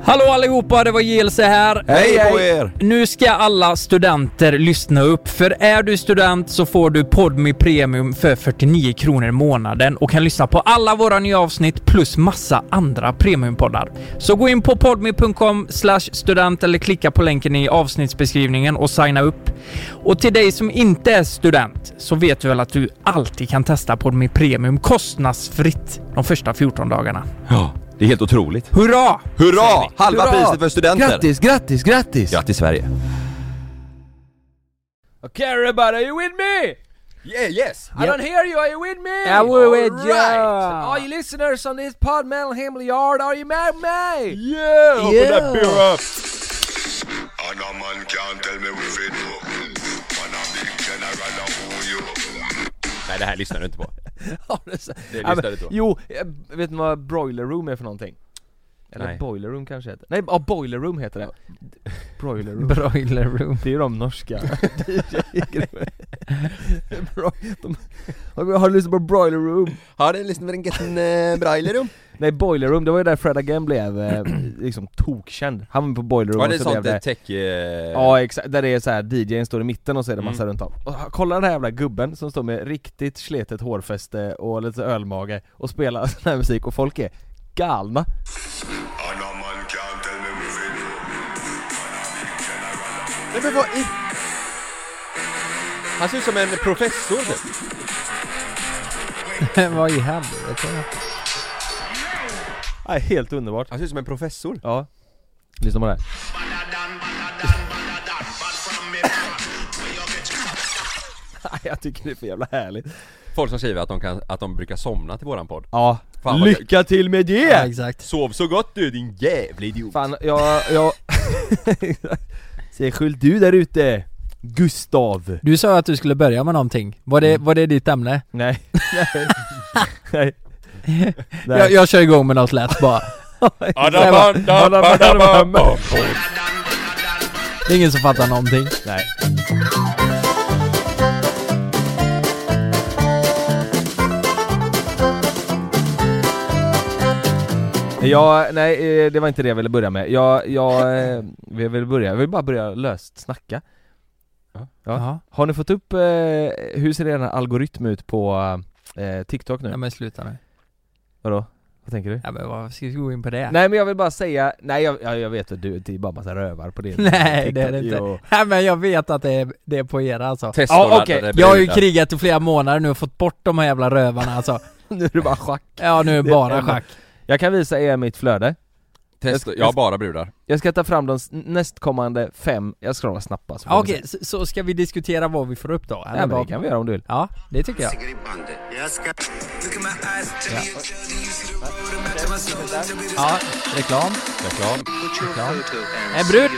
Hallå allihopa, det var Gilse här. Hej på er! Nu ska alla studenter lyssna upp. För är du student så får du Podme Premium för 49 kronor i månaden och kan lyssna på alla våra nya avsnitt plus massa andra premiumpoddar. Så gå in på podme.com/student eller klicka på länken i avsnittsbeskrivningen och signa upp. Och till dig som inte är student så vet du väl att du alltid kan testa Podme Premium kostnadsfritt de första 14 dagarna. Ja, det är helt otroligt. Hurra! Hurra! Halva Hurra! priset för studenter. Grattis! Grattis Sverige. Okay everybody, are you with me? Yeah, yes. I don't hear you, are you with me? Yeah, we're with you. All you listeners on this pod metal Hamley Yard, are you mad with me? Yeah, open that beer up. And a man can't tell me we fit for. Man a big general of who you. Nej, det här lyssnar du inte på. Det lyssnar du inte på. Jo, vet ni vad Broiler Room är för någonting? Eller Nej. Boiler Room kanske heter. Nej, Boiler Room heter det. Broiler Room. Broiler Room. Det är ju de norska. Har du lyssnat på Broiler Room? Har du lyssnat på en getten Broiler Room? Nej, Boiler Room, det var ju där Fred Again blev liksom tokkänd. Han var på Boiler Room. Var det och så sånt blev det tech... Ja, exakt. Där det är så här, DJ:n står i mitten och så är det massa runt om. Och kolla den här jävla gubben som står med riktigt sletet hårfäste och lite ölmage och spelar sån här musik och folk är galna. And a man can't tell me we fit for. Nej, men vad i... Han ser ut som en professor typ. Vad i helvete? Nej, helt underbart. Han ser ut som en professor. Ja. Lyssna på det här. Jag tycker det är för jävla härligt. Folk som skriver att de brukar somna till våran podd. Ja, Fan, vad lycka till med det! Ja, exakt. Sov så gott du, din jävla idiot. Fan, jag säg skyld du där ute, Gustav. Du sa att du skulle börja med någonting. Var det ditt ämne? Nej. Nej. Jag kör igång med något lätt bara. Det är ingen som fattar någonting. Nej. Nej, det var inte det jag ville börja med. Jag vill bara börja löst snacka. Ja. Har ni fått upp hur ser den här algoritm ut på TikTok nu? Ja, men sluta nu. Vadå? Vad tänker du? Ja, men vad ska vi gå in på det? Nej, men jag vill bara säga, nej jag vet att det är bara massa rövar på det. Nej, TikTok. det är det inte. Jo. Nej, men jag vet att det är på era alltså. Ja, okej. Jag har ju krigat i flera månader nu och fått bort de här jävla rövarna alltså. Nu är det bara schack. Ja, nu är det bara schack. Jag kan visa er mitt flöde. Jag har bara brudar. Jag ska ta fram de nästkommande 5. Jag scrollar snabbast. Okej, så ska vi diskutera vad vi får upp då? Eller Ja, men vad? det kan vi göra om du vill. Ja, det tycker jag. Ja, reklam. En brud.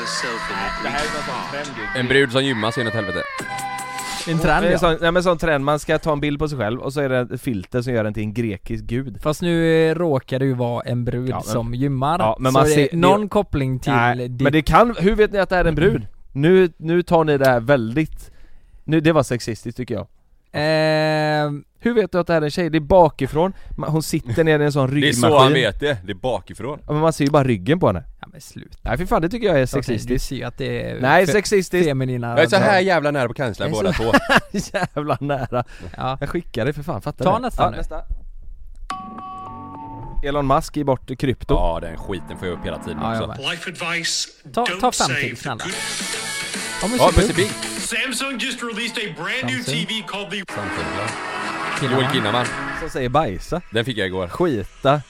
En brud som gymmar sig in åt helvete. En trend, ja. Nej, men sån trend, man ska ta en bild på sig själv och så är det ett filter som gör den till en grekisk gud. Fast nu råkar det ju vara en brud som gymmar. Ja, men så man det ser är någon koppling till men det kan, hur vet ni att det är en brud? Nu tar ni det här väldigt. Det var sexistiskt tycker jag. Hur vet du att det här är en tjej? Det är bakifrån. Hon sitter ner i en sån ryggmaskin. Det är så han vet det. Det är bakifrån. Ja, men man ser ju bara ryggen på henne. Ja, men slut. Nej, för fan, det tycker jag är Du sexistiskt. ser att det är Nej, sexistiskt. feminina. Jag är så här jävla nära på känslan Nej, båda så- två. Jävla nära. Ja. Jag skickar det för fan, fattar Ta det. nästa nu. Nästa. Elon Musk är bort krypto. Ja, den skiten får jag upp hela tiden Ja, jag också. med. Life advice. Ta Don't 5 save till the snälla. good. Ja, men Ja, så Mr. Big. Samsung just released a brand new Samsung. TV called the Joel Kinnaman. Som säger bajsa. Den fick jag igår. Skita.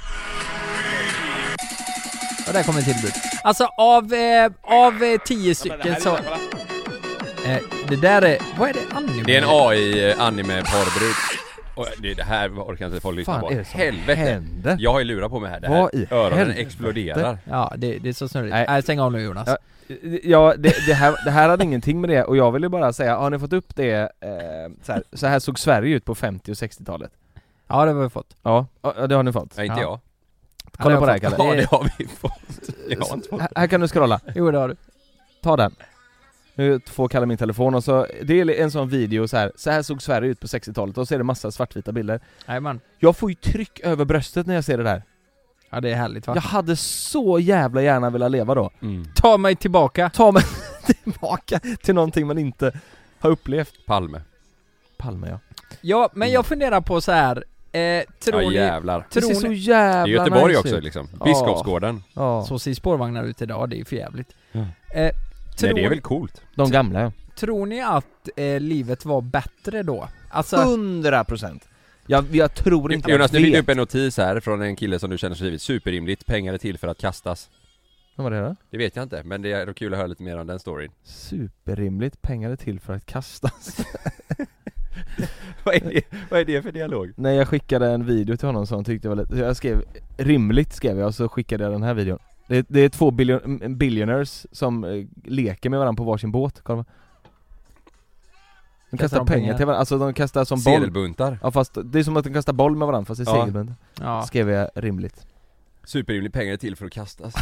Och där kommer en till brud. Alltså av 10 stycken så... det där är... Vad är det? Anime? Det är en AI anime porrbrud. Och det här orkar inte folk lyssna Fan, på. är det som Helvete. händer? Jag har ju lurat på mig här. Det Vad i här öronen helvete? exploderar. Ja, det är så snurrigt. Nej. Nej, stäng av nu Jonas. Ja, det här hade ingenting med det. Och jag ville bara säga, har ni fått upp det så här såg Sverige ut på 50- och 60-talet? Ja, det har vi fått. Ja, det har ni fått. Nej, inte Ja. jag. Kolla Ja, på det det här, har Kalle. Ja, det har vi fått. Jag har inte fått. Här kan du scrolla. Jo, det har du. Ta den. Nu får Kalle min telefon och så, det är en sån video så här såg Sverige ut på 60-talet och så är det massa svartvita bilder. Nej, man. Jag får ju tryck över bröstet när jag ser det där. Ja, det är härligt va? Jag hade så jävla gärna velat leva då. Ta mig tillbaka. Ta mig tillbaka till någonting man inte har upplevt. Palme. Palme, ja. Ja, men jag funderar på så här. Tror Ja ni... jävlar. Det ser så jävla Det är Göteborg nice också ut. liksom. Ja. Biskopsgården. Ja. Så ser spårvagnar ut idag, det är för jävligt. Ja. Tror, Nej, det är väl coolt. De gamla, ja. tror ni att livet var bättre då? Alltså, 100%. Jag tror inte Jonas, nu fick du vet. upp en notis här från en kille som du känner så livet. Superrimligt, pengar är till för att kastas. Vad var det då? Det vet jag inte, men det är kul att höra lite mer om den storyn. Superrimligt, pengar är till för att kastas. Vad är det för dialog? När jag skickade en video till honom som tyckte jag var lite, jag skrev rimligt skrev jag och så skickade jag den här videon. Det är 2 billionaires som leker med varandra på varsin båt. Kolla. De kastar pengar till varandra, alltså de kastar som boll. Sedelbuntar. Ja, fast det är som att de kastar boll med varandra fast det är segelbuntar. ja. Skrev jag rimligt. Superrimligt, pengar är till för att kastas.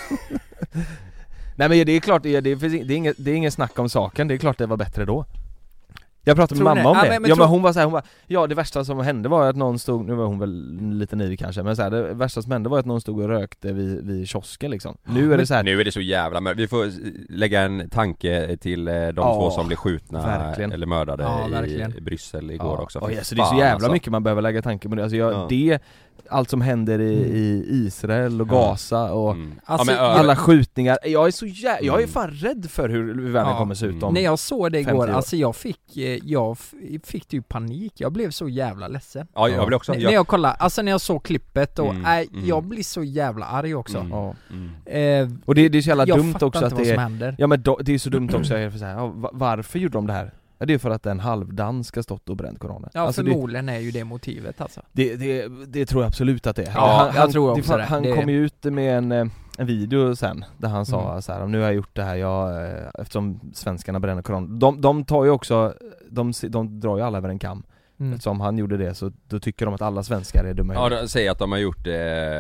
Nej men det är klart, det är ingen snack om saken. Det är klart det var bättre då. Jag pratade med mamma om det. Men hon var så här, ja det värsta som hände var att någon stod, nu var hon väl lite ny kanske, men så här, det värsta som hände var att någon stod och rökte vid kiosken liksom. Nu är det så här. Nu är det så jävla vi får lägga en tanke till de två som blev skjutna verkligen. Eller mördade verkligen. i Bryssel igår också. Så det är så jävla mycket man behöver lägga tanke på det. Alltså det allt som händer i Israel och Gaza och Alltså, alla skjutningar. Jag är så jag är fan rädd för hur världen kommer se ut om. När jag såg det igår, 50 år. alltså jag fick typ panik. Jag blev så jävla ledsen. Ja, jag blev också. När jag kollade, alltså när jag såg klippet och jag blir så jävla arg också. Och det är så jävla dumt också att det är. Ja men det är så dumt också för så här, varför gjorde de det här? Ja, det är för att en halvdan ska stått och bränt Koranen. Ja, alltså förmodligen är ju det motivet alltså. Det tror jag absolut att det är. Ja, jag tror också det. Han kom ju ut med en video sen där han sa så här: nu har jag gjort det här, eftersom svenskarna bränner Koranen. De tar ju också, de drar ju alla över en kam. Eftersom han gjorde det så då tycker de att alla svenskar är dumma. Ja, de säger att de har gjort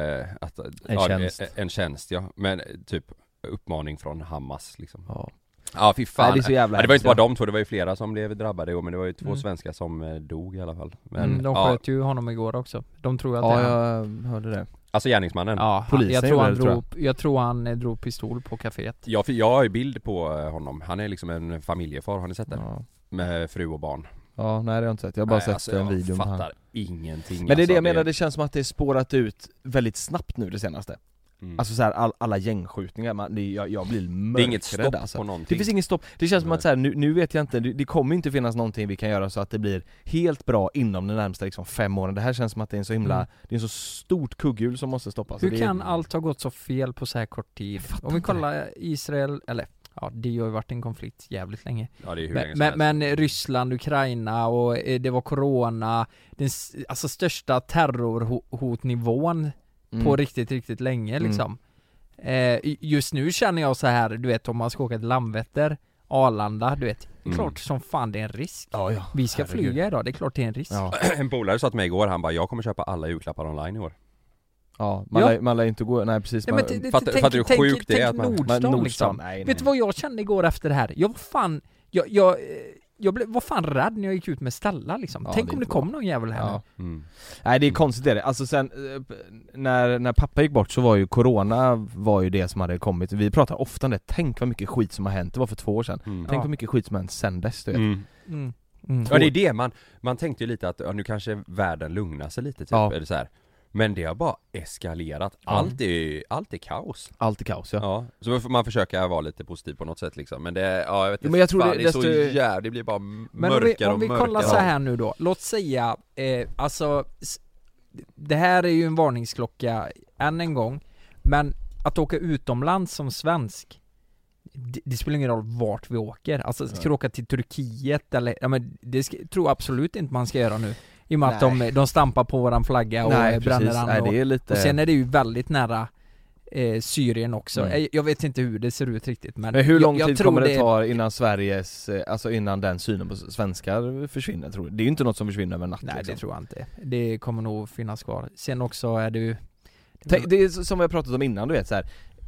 en tjänst, ja. Men typ uppmaning från Hamas liksom. Ja, fy fan. Nej, det är så jävla det var ju inte bara de två, det var ju flera som blev drabbade, men det var ju 2 svenskar som dog i alla fall. Men de sköt ju honom igår också. De tror att det jag hörde det. Alltså gärningsmannen. Ja, polisen jag tror han drog pistol på kaféet. Jag har ju bild på honom. Han är liksom en familjefar, har ni sett det? Med fru och barn. Ja, nej det har jag inte sett. Jag har bara sett en video. Jag fattar ingenting. Men det är det jag menar, det känns som att det är spårat ut väldigt snabbt nu det senaste. Alltså så här, alla gängskjutningar, jag blir mörkrädd. Det är inget stopp alltså. på någonting. Det finns inget stopp. Det känns som att så här, nu vet jag inte, det kommer inte finnas någonting vi kan göra så att det blir helt bra inom de närmsta liksom 5 åren. Det här känns som att det är en så himla, det är en så stort kugghjul som måste stoppas. Hur kan allt ha gått så fel på så här kort tid? Om vi kollar Israel, eller ja, det har ju varit en konflikt jävligt länge. Ja, det är hur länge som helst. Men Ryssland, Ukraina och det var corona, den alltså största terrorhotnivån på riktigt länge liksom. Just nu känner jag så här, du vet, om man ska åka till Landvetter, Arlanda, du vet, klart som fan det är en risk. Vi ska flyga idag, det är klart det är en risk. En polare sa till mig igår, han bara, jag kommer köpa alla julklappar online i år. Ja, man lär inte gå, nej precis. Fattar du hur sjukt det är att Nordstan liksom. Nej. Vet du vad jag kände igår efter det här? Jag var fan rädd när jag gick ut med Stella liksom. Tänk om det kom någon jävel här nu. Nej, det är konstigt det. Alltså sen när pappa gick bort så var ju corona det som hade kommit. Vi pratar ofta om det. Tänk vad mycket skit som har hänt. Det var för 2 år sedan. Tänk vad mycket skit som har hänt sen dess, du vet. Ja, det är det. Man tänkte ju lite att nu kanske världen lugnar sig lite typ, eller så här. Men det har bara eskalerat. Allt är kaos. Allt är kaos, ja. Så får man försöka vara lite positiv på något sätt liksom. Men det, jag vet inte. Men jag tror det är så jävligt, det blir bara mörkare och mörkare. Om vi kollar så här nu då. Låt säga, alltså det här är ju en varningsklocka än en gång. Men att åka utomlands som svensk, det spelar ingen roll vart vi åker. Alltså ska du åka till Turkiet eller, ja men det tror jag absolut inte man ska göra nu. I och med att de stampar på våran flagga och bränner an. Nej, det är lite... Och sen är det ju väldigt nära Syrien också. Jag vet inte hur det ser ut riktigt, men hur lång tid kommer det ta innan innan den synen på svenskar försvinner, tror du? Det är ju inte något som försvinner över natt. Nej, liksom. det tror jag inte. Det kommer nog finnas kvar. Sen också är det ju... Det är som vi har pratat om innan, du vet så här.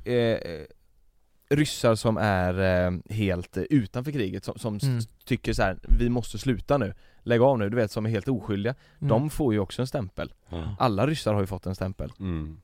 Ryssar som är helt utanför kriget som tycker så här: vi måste sluta nu, lägg av nu, du vet, som är helt oskyldiga. De får ju också en stämpel. Alla ryssar har ju fått en stämpel.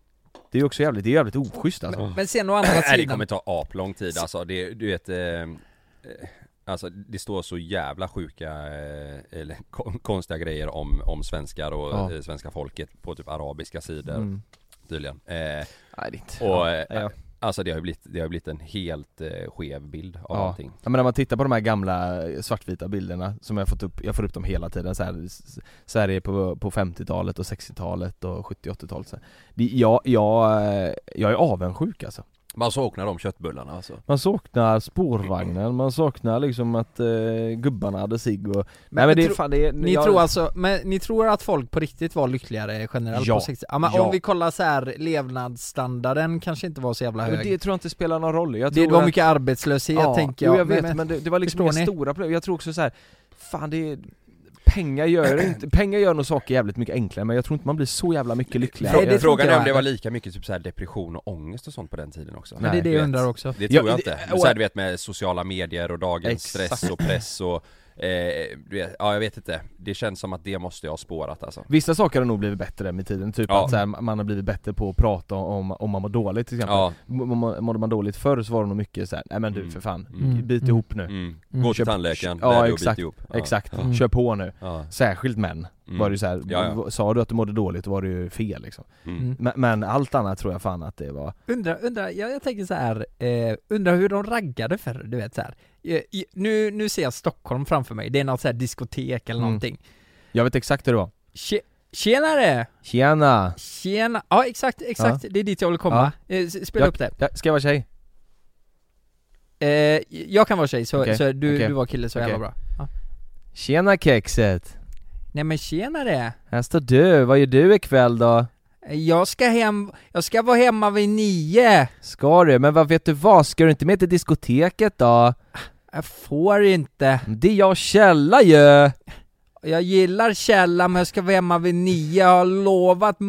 Det är ju också jävligt oschysst alltså. Men sen å andra Nej, det sidan... kommer ta aplång tid alltså, det, du vet alltså det står så jävla sjuka eller konstiga grejer om svenskar och svenska folket på typ arabiska sidor tydligen. Nej, det är inte. Och alltså det har blivit en helt skev bild av allting. Ja, men när man tittar på de här gamla svartvita bilderna som jag får upp dem hela tiden så här Sverige på 50-talet och 60-talet och 70-80-talet så jag är avundsjuk alltså. Man saknar de köttbullarna alltså. Man saknar spårvagnen, man saknar liksom att gubbarna hade sig och... Men det är fan det tror alltså, men ni tror att folk på riktigt var lyckligare generellt på 60? Ja, men om vi kollar så här, levnadsstandarden kanske inte var så jävla hög. Men det tror jag inte spelar någon roll. Det var mycket arbetslöshet tänker jag. Jag vet, men det var liksom inga stora problem. Jag tror också så här, fan det är... Pengar gör nog saker jävligt mycket enklare, men jag tror inte man blir så jävla mycket lyckligare. Frågan är om det var lika mycket typ så här depression och ångest och sånt på den tiden också. Men det är det jag undrar också. Det tror jag inte. Så här, du vet med sociala medier och dagens stress och press och jag vet inte. Det känns som att det måste jag ha spårat alltså. Vissa saker har nog blivit bättre med tiden. Typ att så här, man har blivit bättre på att prata om man mår dåligt till exempel. Mådde man dåligt förr så var det nog mycket så här, nej men du för fan, bit ihop nu. Gå till tandläkaren, exakt, ihop. Exakt, kör på nu. Särskilt män. Var det så här, sa du att du mådde dåligt då var det ju fel liksom. Men allt annat tror jag fan att det var. Undrar jag tänker så här, undrar hur de raggade för, du vet så här. Nu ser jag Stockholm framför mig. Det är något så här diskotek eller någonting. Jag vet exakt hur det var. Tjenare! Tjena! Ja, exakt. Det är dit jag vill komma. Spela upp det. Ska jag vara tjej? Jag kan vara tjej, så du var kille så jävla bra. Ja. Tjena kexet. Nej men tjenare. Här står du, vad gör du ikväll då? Jag ska vara hemma vid 9. Ska du? Men vad vet du vad? Ska du inte med till diskoteket då? Jag får inte. Det är jag och Källa ju. Jag gillar Källa, men jag ska vara hemma vid 9. Jag har lovat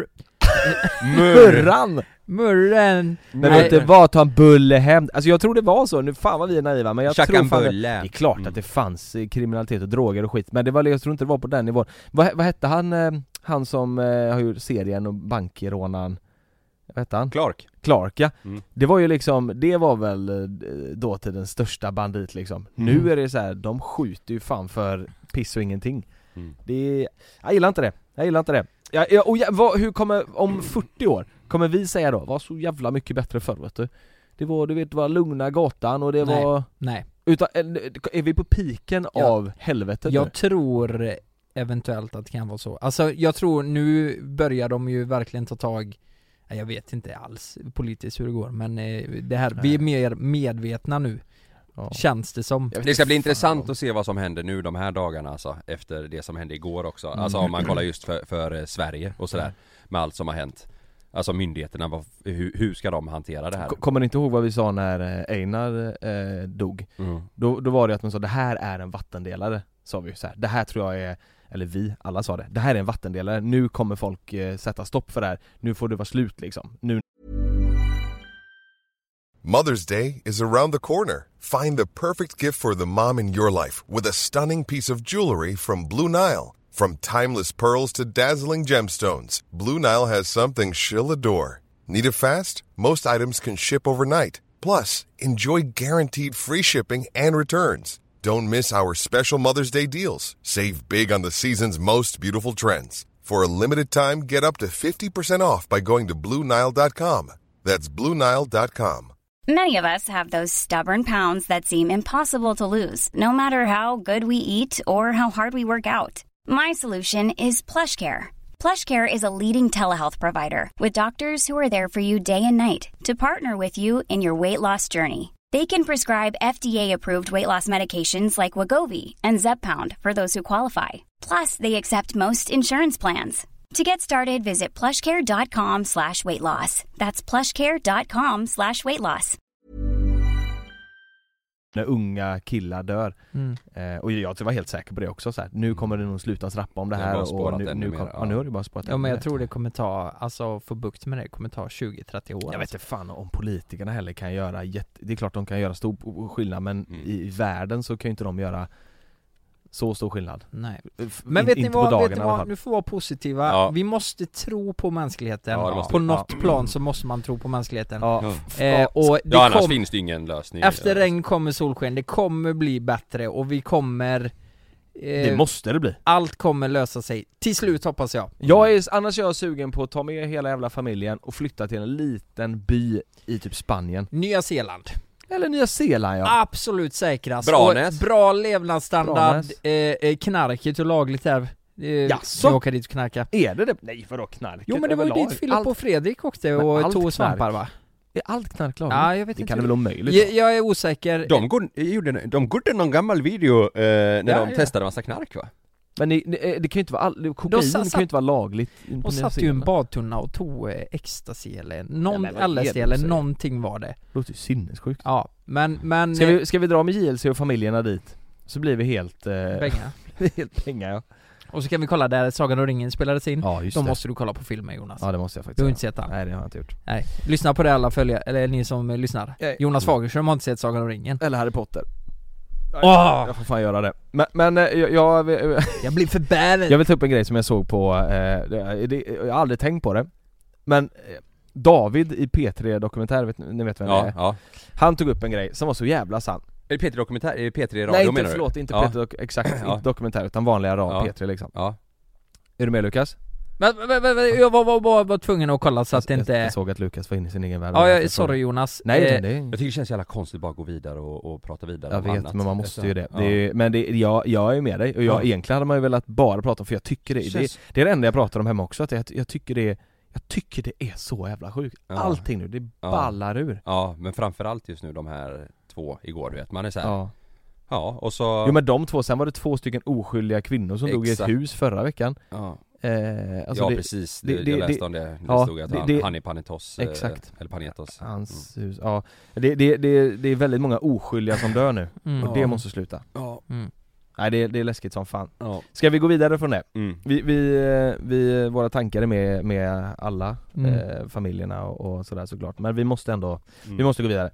Murren. Men vet du vad, ta en bulle hem. Alltså jag tror det var så, nu fan vad vi är naiva. Men jag tror fan det är klart att det fanns kriminalitet och droger och skit. Men jag tror inte det var på den nivån. Vad hette han som har gjort serien och bankrånaren? Vad hette han? Clark, ja. Det var ju liksom, det var väl dåtidens största bandit liksom. Nu är det så här, de skjuter ju fan för piss och ingenting. Jag gillar inte det. Hur kommer, om 40 år kommer vi säga då, var så jävla mycket bättre förr, vet du. Det var lugna gatan och det var... Nej. Utan, är vi på piken av helvetet? Jag tror eventuellt att det kan vara så. Alltså jag tror nu börjar de ju verkligen ta tag. Jag vet inte alls politiskt hur det går, men det här, vi är mer medvetna nu. Känns det som. Det ska bli intressant att se vad som händer nu de här dagarna alltså, efter det som hände igår också. Alltså om man kollar just för Sverige och sådär, med allt som har hänt. Alltså myndigheterna, hur ska de hantera det här? Kommer ni inte ihåg vad vi sa när Einar dog? Då var det att man sa, det här är en vattendelare, sa vi så här. Det här tror jag är, eller vi, alla sa det. Det här är en vattendelare, nu kommer folk sätta stopp för det här. Nu får det vara slut liksom. Nu. Mother's Day is around the corner. Find the perfect gift for the mom in your life with a stunning piece of jewelry from Blue Nile. From timeless pearls to dazzling gemstones, Blue Nile has something she'll adore. Need it fast? Most items can ship overnight. Plus, enjoy guaranteed free shipping and returns. Don't miss our special Mother's Day deals. Save big on the season's most beautiful trends. For a limited time, get up to 50% off by going to BlueNile.com. That's BlueNile.com. Many of us have those stubborn pounds that seem impossible to lose, no matter how good we eat or how hard we work out. My solution is PlushCare. PlushCare is a leading telehealth provider with doctors who are there for you day and night to partner with you in your weight loss journey. They can prescribe FDA-approved weight loss medications like Wegovy and Zepbound for those who qualify. Plus, they accept most insurance plans. To get started, visit plushcare.com/weightloss. That's plushcare.com/weightloss. När unga killar dör. Och jag var helt säker på det också. Så här, nu kommer det nog sluta rappa om det här. Och nu har det bara spårat. Ja, men jag tror det kommer ta, alltså få bukt med det kommer ta 20-30 år. Jag vet inte fan om politikerna heller kan göra det är klart de kan göra stor skillnad, men i världen så kan ju inte de göra så stor skillnad. Nej. Men vet ni inte vad, på dagen, nu får vi vara positiva. Ja. Vi måste tro på mänskligheten. Ja, på något plan så måste man tro på mänskligheten. Ja. Och det annars finns det ingen lösning. efter regn kommer solsken. Det kommer bli bättre och vi kommer Det måste det bli. allt kommer lösa sig till slut, hoppas jag. Annars är jag sugen på att ta med hela jävla familjen och flytta till en liten by i typ Spanien. Nya Zeeland. Eller Nya Zeeland, ja. Absolut säkrast. Branäs. Och bra levnadsstandard. Branäs. Knarket och lagligt här. Jaså? Jag åker dit och knarka. Är det? Nej, vadå knarket? Jo men det var ju överlag? dit Filip och Fredrik åkte Men och allt tog svampar, knark. va? Är allt knark lagligt? Ja, jag vet det inte. kan det väl omöjligt. Jag är osäker. De gjorde någon gammal video när Ja, de ja. testade massa knark, va? Men det kan ju inte vara kokain kan ju inte vara lagligt. Och satt ju en badtunna och tog ecstasy eller Nej, men vad LSD är det eller du säger? någonting var det. Det låter ju sinnessjukt. Ja, men Ska vi dra med JLC och familjerna dit? Så blir vi helt pengar. helt pengar, ja. Och så kan vi kolla där Sagan och ringen spelades in. Ja, just Då det. måste du kolla på filmen, Jonas. Ja, det måste jag faktiskt. Du har göra. inte sett den? Nej, det har jag inte gjort. Nej. Lyssna på det alla följare, eller ni som lyssnar. Nej. Jonas Fagerström har inte sett Sagan och ringen. Eller Harry Potter. Åh! Jag får fan göra det. Men jag Jag blir förbannad. vill ta upp en grej som jag såg på, jag har aldrig tänkt på det. Men David i P3 Dokumentär, ni vet vem det är. Ja. Han tog upp en grej som var så jävla sann. Är det P3 Dokumentär? Är det P3 Radio, Nej, menar du? förlåt, inte Ja. P3 exakt, Ja. inte dokumentär utan vanliga Ja. P3 liksom. Ja. Är du med, Lukas? Men jag var tvungen att kolla så att det inte... Jag såg att Lukas var inne i sin egen värld. Ja, sorry Jonas. Nej, det är Jag tycker det känns jävla konstigt bara att gå vidare och prata vidare jag om vet, annat. men man måste ju det. Ja. Det är ju, men jag är med dig, och egentligen hade man ju velat bara prata om, för jag tycker det är det enda jag pratar om hemma också, att jag tycker det är så jävla sjukt. Ja. Allting nu, det ballar ur. Ja, men framförallt just nu de här 2 igår, du vet. Man är så här. Ja, och så... Jo, men de 2, sen var det 2 stycken oskyldiga kvinnor som dog i ett Exakt. hus förra veckan. Ja, Alltså precis. Jag läste om det. Det ja, stod att han är Panetos. exakt. Eller Panetos. Hans hus, ja. Det är väldigt många oskyldiga som dör nu. Och det måste sluta. Ja. Nej, det är läskigt som fan. Ja. Ska vi gå vidare från det? Mm. Vi våra tankar är med alla familjerna och sådär såklart. Men vi måste ändå, vi måste gå vidare.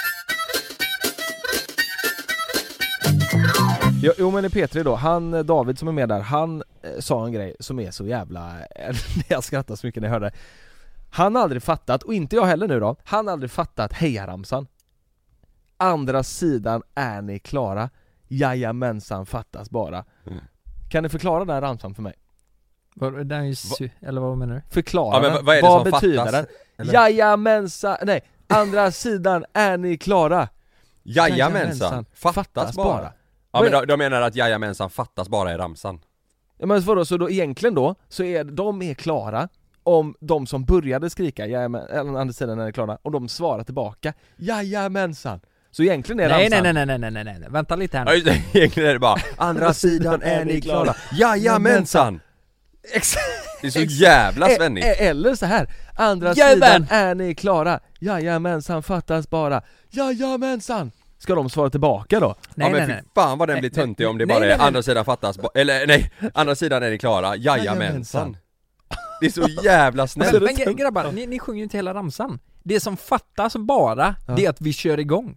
Jo, men i P3 då, David som är med där, han sa en grej som är så jävla... jag skrattar så mycket när jag hörde det. Han har aldrig fattat, och inte jag heller nu då, han har aldrig fattat hejaramsan. Andra sidan är ni klara. Jajamensan, fattas bara. Kan ni förklara den ramsan för mig? Den är ju eller vad menar du? Förklara Ja, men vad är det vad som betyder fattas? den? Jajamensan, nej, andra sidan är ni klara. Jajamensan, fattas bara. Ja, men de menar att jajamensan fattas bara i ramsan. Ja, men vadå, så då egentligen då så är de klara om de som började skrika jajamän, eller andra sidan är ni klara, och de svarar tillbaka jajamensan. Så egentligen är ramsan... Nej, vänta lite här Ja, nu. just det. Egentligen är det bara andra sidan är ni klara. Jajamensan. Det är så jävla svennigt. Eller så här. Andra Jajamän. sidan är ni klara. Jajamensan, fattas bara. Jajamensan. Ska de svara tillbaka då? Nej. Fan vad den blir töntig om det bara är andra sidan fattas eller nej, andra sidan är ni klara. Jajamensan. Det är så jävla snällt. Men grabbar, ni sjunger ju inte hela ramsan. Det som fattas bara, det är att vi kör igång.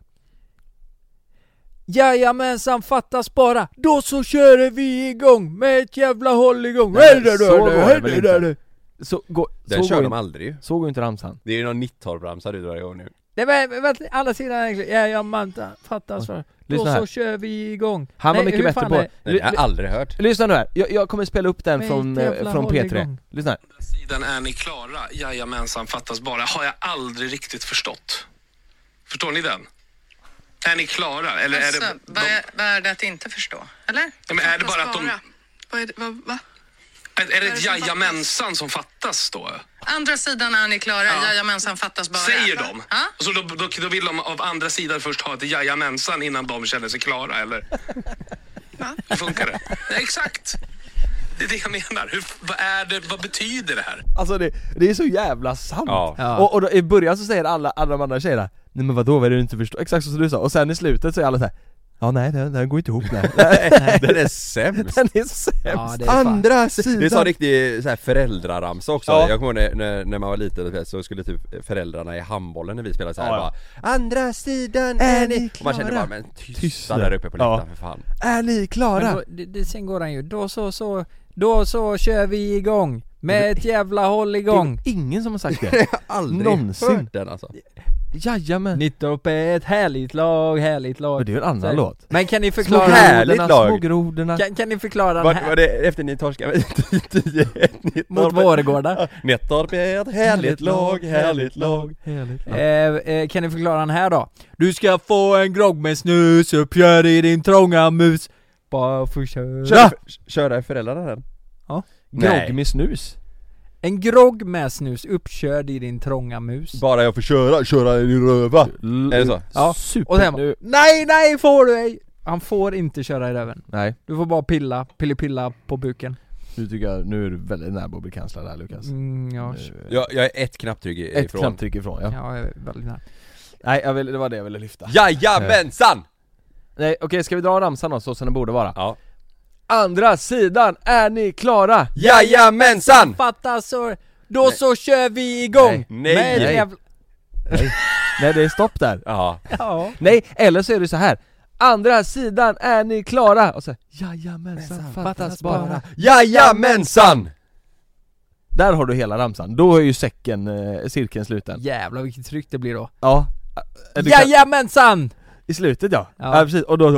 Jajamensan, fattas bara. Då så kör vi igång med ett jävla håll igång. Den kör de aldrig ju. Så går inte ramsan. Det är ju någon 19-ramsa du drar igång nu. Nej, men alla sidan jajamensan, fattas bara. Då så kör vi igång. Han var mycket bättre på. Nej, det har jag aldrig hört. Lyssna nu här. Jag kommer spela upp den från P3. Lyssna här. Sidan är ni klara. Jajamensan, fattas bara. Har jag aldrig riktigt förstått. Förstår ni den? Är ni klara? Eller alltså, är det... vad är det att inte förstå? Eller? Ja, men är det bara att de... Vad är det, va? Är det ett jajamensan som fattas då? Andra sidan är ni klara, jajamensan fattas bara. Säger de? Ja? Så då vill de av andra sidan först ha ett jajamensan innan de känner sig klara, eller? Hur funkar det? Nej, exakt. Det är det jag menar. Vad betyder det här? Alltså det är så jävla sant. Ja. Och då, i början så säger alla de andra tjejerna, nej men vadå, vad är det du inte förstår? Exakt som du sa. Och sen i slutet så är alla så här, Ja, nej, den går inte ihop. Nej. Den är sämst. Den är sämst. Ja, det är fan. Andra sidan. Det är så riktig så här föräldraramsa också. Ja. Jag kommer ihåg när man var liten så skulle typ föräldrarna i handbollen när vi spelade så här Ja. bara andra sidan är ni. Och man kände bara men tysta där uppe på läktaren för fan. Är ni klara? Men då, sen går han ju, då så kör vi igång med ett jävla håll igång. Det är ingen som har sagt det. Jag har aldrig Någonsin. hört den alltså. Jajamän. Nittorp är ett härligt lag. Men det är ju en annan Så- låt. Men kan ni Små förklara härligt lag. Smågrodorna. kan ni förklara den Var här det efter ni torskade 10-1 mot Vårgårda? Nettorp är ett härligt lag, härligt lag. Kan ni förklara den här då? Du ska få en grogg med snus, uppgör i din trånga mus. Bara få köra. Köra föräldrarna den? Grogg med snus. En grogg med snus uppkörd i din trånga mus. Bara jag får köra i din röva. Är det så? Ja. Super. Och sen bara, nej får du ej. Han får inte köra i röven. Nej, Du får bara pilla på buken. nu tycker jag, nu är du väldigt nära att bli kanslad där, Lukas. Ja, Jag är ett knapptryck Ett ifrån. knapptryck ifrån, ja. jag är väldigt nära. Nej, det var det jag ville lyfta. Jajamensan! Nej, okej, ska vi dra ramsan då, så som det borde vara? Ja. Andra sidan, är ni klara? Jajamensan! Fatta så, då så kör vi igång. Nej. Med ett Nej. jävla... Nej, det är stopp där. Ja. Ja. Nej, eller så är det så här. Andra sidan, är ni klara? Och så, jajamensan, fattas bara. Jajamensan! Där har du hela ramsan, då är ju cirkeln sluten. Jävlar vilket tryck det blir då. Ja. Jajamensan! I slutet ja. Ja. Ja, precis, och då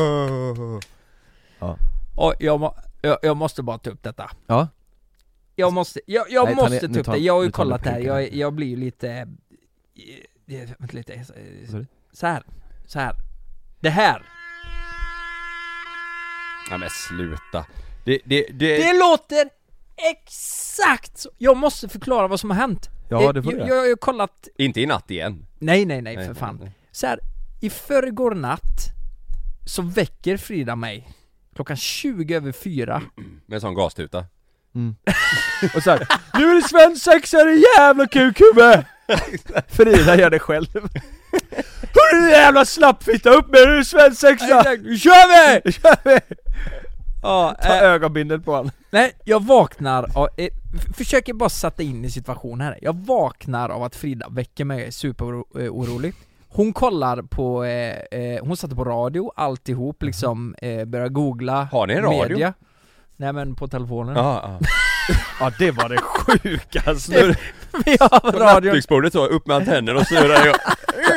Och jag måste bara ta upp detta. Ja. Jag måste Nej, måste ta ta upp ner- det. Jag har ju nu tar kollat du det här. pricken. Jag blir ju lite... Vänta lite. Så här. Det här. Ja men sluta. Det Det låter exakt så. Jag måste förklara vad som har hänt. Ja, det får du jag göra. har ju kollat. inte i natt igen. Nej för fan. Nej. Så här, i förrgår natt så väcker Frida mig klockan 20:04. Med en sån gastuta. Och så här, nu är det svensexa, din jävla kukhuvud! Frida gör det själv. Hörru jävla slappfitta, upp med nu, svensexa! Nu kör vi! Ja, Ta ögonbindeln på honom. nej, jag vaknar av, försöker bara sätta in i situationen här. Jag vaknar av att Frida väcker mig, superorolig. Hon kollar på, hon satte på radio, alltihop liksom, börjar googla. Har ni en radio? Media. Nej men på telefonen. Ja. Ja, det var det sjukaste. Vi har På radion. nattduksbordet så, upp med antennen och surrar jag.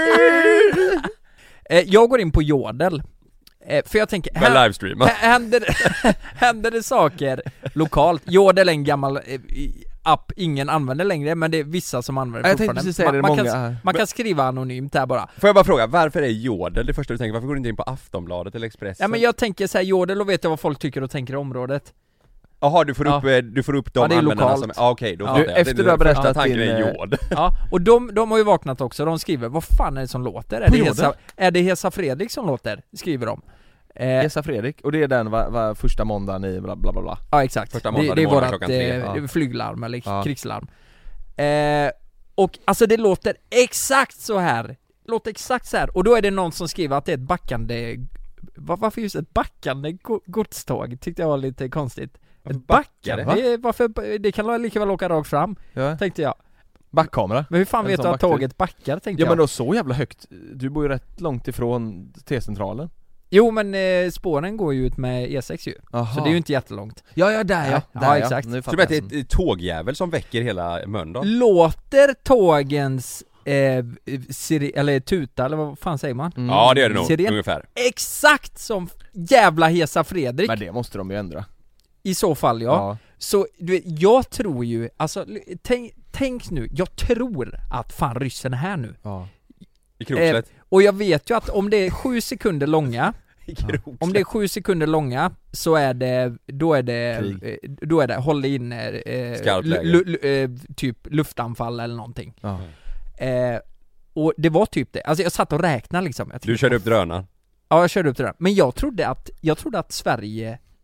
Jag går in på Jodel. För jag tänker, Med livestreama. händer det saker lokalt? Jodel är en gammal app ingen använder längre, men det är vissa som använder Jag tänkte precis säga det, man kan skriva anonymt här bara. Får jag bara fråga, varför är Jodel det första du tänker? Varför går du inte in på Aftonbladet eller Expressen? Ja men jag tänker så här, Jodel och vet jag vad folk tycker och tänker i området. Jaha, du får upp de Ja, det är användarna lokalt. som... okej, då Ja. fattar jag. Efter du har berättat tanken din, är Jodel. Ja, och de har ju vaknat också, de skriver, vad fan är det som låter? Är det Hesa Fredrik som låter? Skriver de. Esa Fredrik, och det är den var första måndagen i bla bla bla. Ja exakt, Första det måndagen är i månaden vårat klockan 3. Ja. flyglarm eller Ja. krigslarm. Och alltså det låter exakt så här. Låter exakt så här. Och då är det någon som skriver att det är ett backande... Varför just ett backande godståg? Tyckte jag var lite konstigt. Ett backande? va? Det kan lika väl åka rakt fram, Ja. tänkte jag. Backkamera. Men hur fan En vet sån du att backtur. tåget backar, tänkte Ja jag. men då så jävla högt. Du bor ju rätt långt ifrån T-centralen. Jo men spåren går ju ut med E6 ju. Aha. Så det är ju inte jättelångt. Ja, där ja. Ja, Där, exakt. Nu Så fattar det jag. är ett tågjävel som väcker hela Mölndal. Låter tågens eller tuta, eller vad fan säger man? Ja, det är det nog, Siren. ungefär. Exakt som jävla Hesa Fredrik. Men det måste de ju ändra. I så fall ja. Så du vet, jag tror ju, alltså tänk nu, jag tror att fan ryssen är här nu. Ja. I Krokslätt. Och jag vet ju att om det är 7 sekunder långa, om det är 7 sekunder långa så är det, då är det håll in Skarpt läge. typ luftanfall eller någonting. Ja. Och det var typ det. Alltså jag satt och räknade liksom. Du körde upp drönaren. Ja, jag körde upp det där. Men jag trodde att Sverige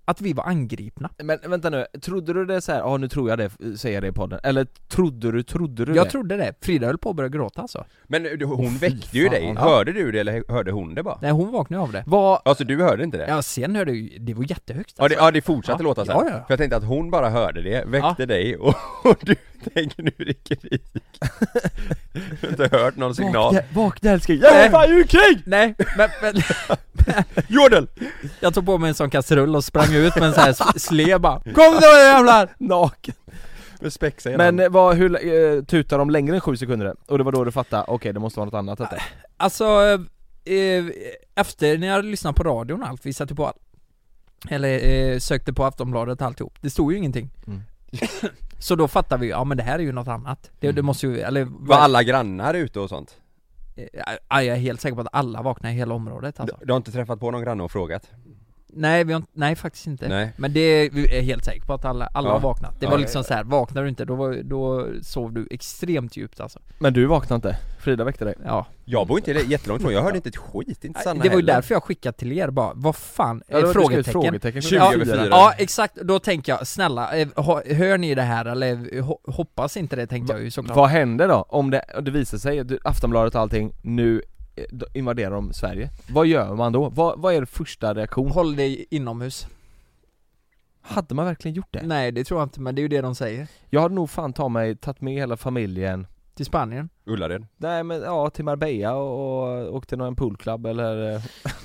att vi var angripna. Men vänta nu, trodde du det så här? Nu tror jag det, säger det i podden. Eller trodde du Jag det? trodde det. Frida höll på att börja gråta alltså. Men hon väckte ju dig. Hörde du det eller hörde hon det bara? Nej, hon vaknade av det. Alltså du hörde inte det? Ja, sen hörde ju, det var jättehögt alltså. Ja, det fortsatte låta så här. Ja. För jag tänkte att hon bara hörde det, väckte dig och du tänker nu är det krig. Du har inte hört någon signal. Vakna älskling, jag fan ju krig! Nej, men Jordel! jag tog på mig en sån kasserull och sprang ut med en sån här slev bara. Kom då jävlar! Naken. Med spexa igenom. Men tutar de längre än 7 sekunder? Och det var då du fattade, okej, det måste vara något annat detta. Alltså, efter när jag lyssnade på radion och allt, vi satte på sökte på Aftonbladet alltihop. Det stod ju ingenting. Så då fattar vi, ja men det här är ju något annat. Det måste ju, eller var alla grannar ute och sånt? Jag är helt säker på att alla vaknar i hela området alltså. Du har inte träffat på någon granne och frågat? Nej faktiskt inte. Nej. Men det är helt säker på att alla har vaknat. Det var liksom så här, vaknar du inte då sov du extremt djupt alltså. Men du vaknade inte? Frida väckte dig? Ja. Jag bor inte jättelångt från, jag hörde inte ett skit, inte Sanna det var ju heller. därför jag skickade till er bara, vad fan, frågetecken 20/4. Ja exakt, då tänker jag, snälla, hör ni det här eller hoppas inte det, tänkte jag ju såklart. Vad händer då om det visar sig, Aftonbladet och allting, nu invaderar de Sverige? Vad gör man då? Vad är det första reaktion? Håll dig inomhus. Hade man verkligen gjort det? Nej, det tror jag inte, men det är ju det de säger. Jag hade nog fan tagit med hela familjen till Spanien. Ullared. Nej men ja, till Marbella och åkte till någon poolklubb eller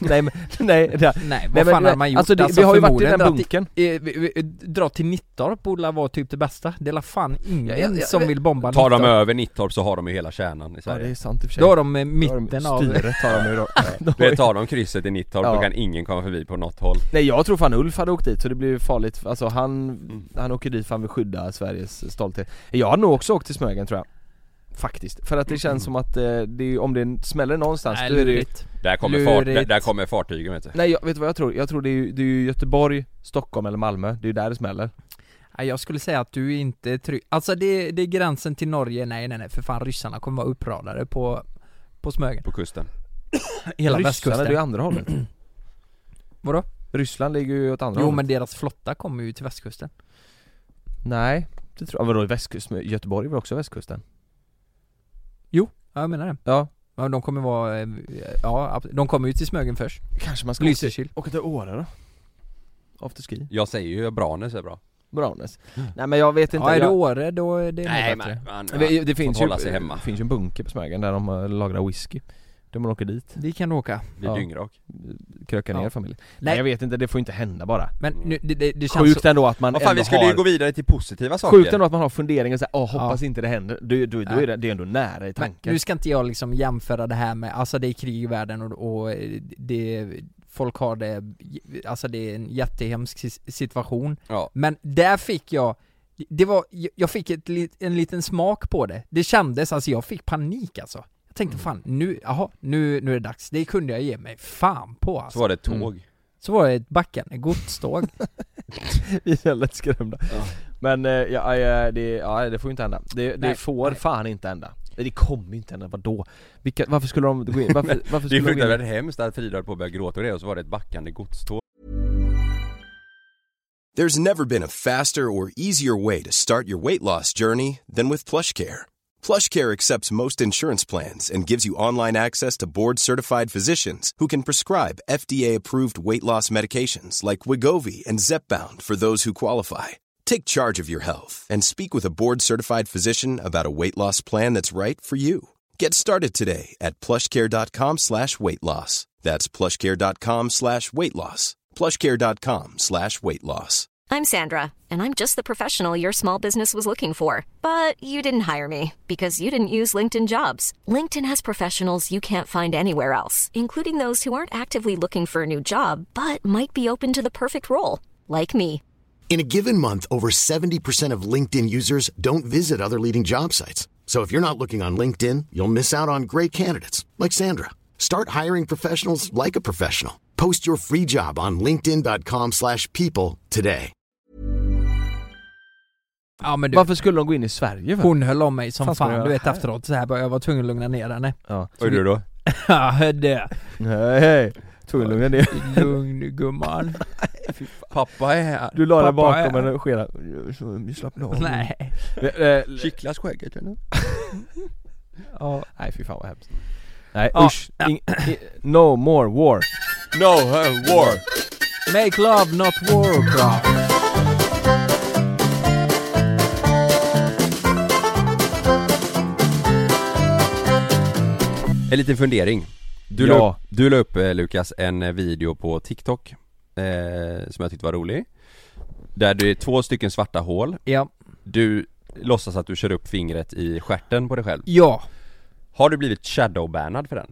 nej, vad fan har man gjort? Alltså, vi har ju varit i den bunken. Dra till Nittorp borde vara typ det bästa. Det är la fan ingen som vill bomba Tar Nittorp. de över Nittorp så har de ju hela kärnan i Sverige. Ja, det är sant i och för sig. Då har de mitten av styret tar de ju då. Det tar de krysset i Nittorp, då kan ingen komma förbi på något håll. Nej, jag tror fan Ulf hade åkt dit, så det blir farligt. Alltså han åker dit för han vill skydda Sveriges stolthet. Jag hade nog också åkt till Smögen, tror jag. Faktiskt, för att det känns som att om det smäller någonstans. Nej, då är det ju, där kommer fartygen, vet du. nej, vet du vad jag tror? Jag tror det är ju Göteborg, Stockholm eller Malmö. Det är ju där det smäller. Nej, jag skulle säga att du inte är trygg. Alltså det är gränsen till Norge. Nej, för fan, ryssarna kommer vara uppradade på Smögen. På kusten. Hela Ryssarna, västkusten. det är ju andra hållet. Vadå? Ryssland ligger ju åt andra hållet. Jo, men deras flotta kommer ju till västkusten. Nej, det tror jag. Vadå, västkusten? Göteborg är väl också västkusten? Jo, ja, jag menar det. Ja. Ja, de kommer vara, de kommer ju till Smögen först. Kanske man ska åka till Åre då? Afterski. Jag säger ju Branäs är bra. Branäs. Nej, men jag vet inte. Ja, är det Åre då är det nej, bättre. Det finns ju sig hemma. Det finns ju en bunker på Smögen där de lagrar whisky. Då man åker dit. Det kan du åka. Blir dyngrak. Kröka ner familjen. Nej, jag vet inte, det får inte hända bara. Men nu, det känns sjukt ändå att man vi skulle ju gå vidare till positiva saker. Sjukt ändå att man har funderingar och säger, hoppas inte det händer. Då är det ändå nära i tanken. Men nu ska inte jag liksom jämföra det här med, alltså det är krig i världen och folk har det, alltså det är en jättehemsk situation. Ja. Men där fick jag fick en liten smak på det. Det kändes, alltså jag fick panik alltså. Jag tänkte fan, nu är det dags. Det kunde jag ge mig fan på alltså. Så var det ett tåg. Så var det ett backande godståg. Vi är väldigt skrämda. Ja. Men det får ju inte hända. Det får fan inte hända. Det kommer inte hända, vadå? Varför skulle de gå in? Varför det är fruktansvärt hemskt att Frida på att börja gråta och det, och så var det ett backande godståg. There's never been a faster or easier way to start your weight loss journey than with PlushCare. PlushCare accepts most insurance plans and gives you online access to board-certified physicians who can prescribe FDA-approved weight loss medications like Wegovy and Zepbound for those who qualify. Take charge of your health and speak with a board-certified physician about a weight loss plan that's right for you. Get started today at plushcare.com/weightloss. That's plushcare.com/weightloss. plushcare.com/weightloss. I'm Sandra, and I'm just the professional your small business was looking for. But you didn't hire me because you didn't use LinkedIn Jobs. LinkedIn has professionals you can't find anywhere else, including those who aren't actively looking for a new job, but might be open to the perfect role, like me. In a given month, over 70% of LinkedIn users don't visit other leading job sites. So if you're not looking on LinkedIn, you'll miss out on great candidates, like Sandra. Start hiring professionals like a professional. Post your free job on linkedin.com/people today. Ja, men varför skulle de gå in i Sverige för? Hon höll om mig som fan, du vet här efteråt så här, jag var tvungen att lugna ner henne. Ja. Och du då? Ja, det. Nej. Tvungen lugna ner. Lugn gumman. Pappa är här. Du la dig Pappa bakom är- en skeda. Så slappna av. Nej. Kittlas skägget eller? Ja. Nej fy fan vad hemskt. Nej Ja. usch. No more war. No, war. Make love not Warcraft. En liten fundering. Du la upp Lukas en video på TikTok som jag tyckte var rolig. Där det är 2 stycken svarta hål. Ja. Du låtsas att du kör upp fingret i stjärten på dig själv. Ja. Har du blivit shadowbannad för den?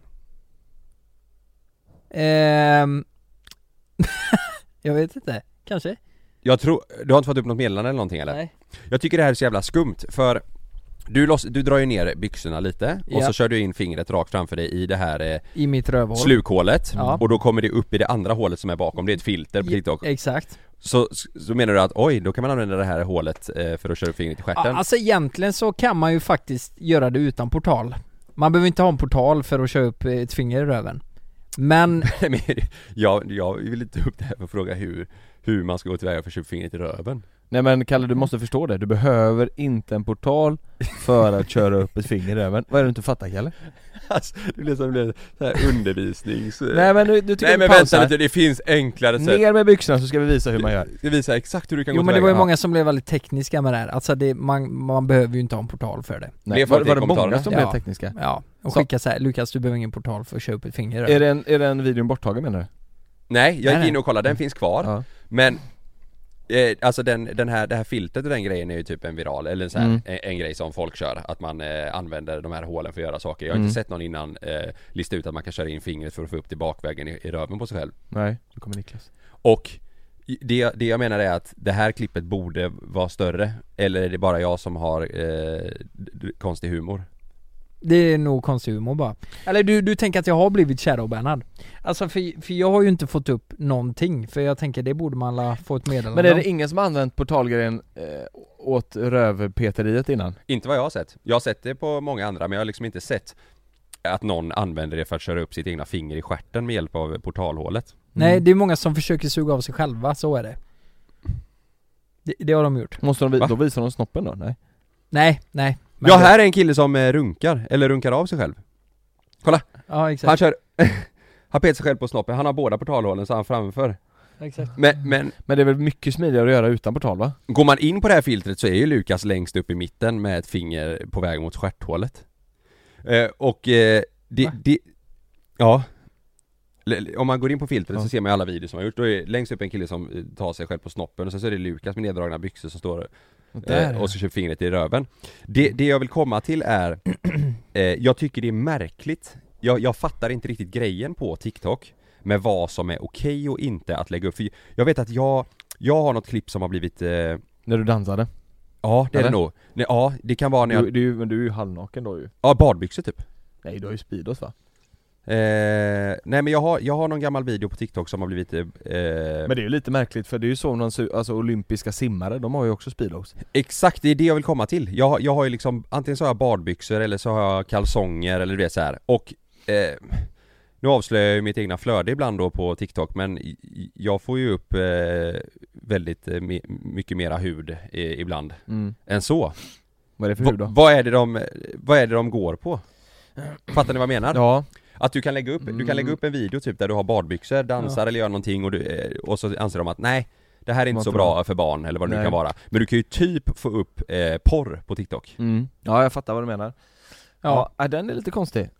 Jag vet inte. Kanske. Jag tror, du har inte fått upp något meddelande eller någonting eller? Nej. Jag tycker det här är så jävla skumt för du drar ju ner byxorna lite och så kör du in fingret rakt framför dig i det här I mitt rövhål. slukhålet. Ja. Och då kommer det upp i det andra hålet som är bakom. Det är ett filter på TikTok. Exakt. Så menar du att oj, då kan man använda det här hålet för att köra upp fingret i stjärten? Alltså egentligen så kan man ju faktiskt göra det utan portal. Man behöver inte ha en portal för att köra upp ett finger i röven. Men jag vill inte upp det här för att fråga hur man ska gå tillväga för att köra upp fingret i röven. Nej men Kalle, du måste förstå det. Du behöver inte en portal för att köra upp ett finger i röven. Vad är det du inte fattar, Kalle? Alltså, det blir som så här undervisnings... Nej men du tycker Nej men vänta lite, det finns enklare sätt. Ner med byxorna så ska vi visa hur man gör. Det visar exakt hur du kan gå jo men det tillväga. var ju många som blev väldigt tekniska med det här. Alltså man behöver ju inte ha en portal för det. Nej, var det många som blev tekniska? Ja, och skicka så här, Lukas du behöver ingen portal för att köra upp ett finger i röven. Är den videon borttagen menar du? Nej, jag gick in och kollade, den finns kvar. Ja. Men alltså det här filtret och den grejen är ju typ en viral eller en, så här, en grej som folk kör. Att man använder de här hålen för att göra saker. Jag har inte sett någon innan lista ut att man kan köra in fingret för att få upp till bakvägen i röven på sig själv. Nej, då kommer Niklas. Och det jag menar är att det här klippet borde vara större. Eller är det bara jag som har konstig humor? Det är nog konstig humor bara. Eller du tänker att jag har blivit shadowbannad. Alltså för jag har ju inte fått upp någonting. För jag tänker det borde man få ett meddelande. Men är det ingen som har använt portalgrejen åt rövpeteriet innan? Inte vad jag har sett. Jag har sett det på många andra, men jag har liksom inte sett att någon använder det för att köra upp sitt egna finger i stjärten med hjälp av portalhålet. Nej, det är många som försöker suga av sig själva, så är det. Det har de gjort. Måste då visar de snoppen då? Nej. Nej. Ja, här är en kille som runkar av sig själv. Kolla! Ja, exakt. Han kör han petar sig själv på snoppen, han har båda portalhålen så han framför. Exakt. Men det är väl mycket smidigare att göra utan portal va? Går man in på det här filtret så är ju Lukas längst upp i mitten med ett finger på väg mot stjärthålet. Ja. Om man går in på filtret så ser man alla videos som har gjort. Då är längst upp en kille som tar sig själv på snoppen och sen så är det Lukas med neddragna byxor som står och så kör fingret i röven. Det jag vill komma till är jag tycker det är märkligt. Jag fattar inte riktigt grejen på TikTok med vad som är okej och inte att lägga upp. För jag vet att jag har något klipp som har blivit när du dansade? Ja, det är det nog. Ja, det kan vara när jag... Men du är ju halvnaken då ju. Ja, badbyxor typ. Nej, du har ju Speedos va? Nej men jag har någon gammal video på TikTok som har blivit Men det är ju lite märkligt för det är ju så någon, alltså olympiska simmare, de har ju också Speedos. Exakt, det är det jag vill komma till. Jag har ju liksom, antingen så har jag badbyxor eller så har jag kalsonger eller det så här. Och nu avslöjar jag ju mitt egna flöde ibland då på TikTok, men jag får ju upp väldigt mycket mera hud ibland än så. Vad är det för hud då? Vad är det de går på? Fattar ni vad jag menar? Ja. Att du kan lägga upp en video typ där du har badbyxor, dansar eller gör någonting och så anser de att nej, det här är inte så bra för barn eller vad det nu kan vara. Men du kan ju typ få upp porr på TikTok. Ja, jag fattar vad du menar. Ja, den är lite konstig.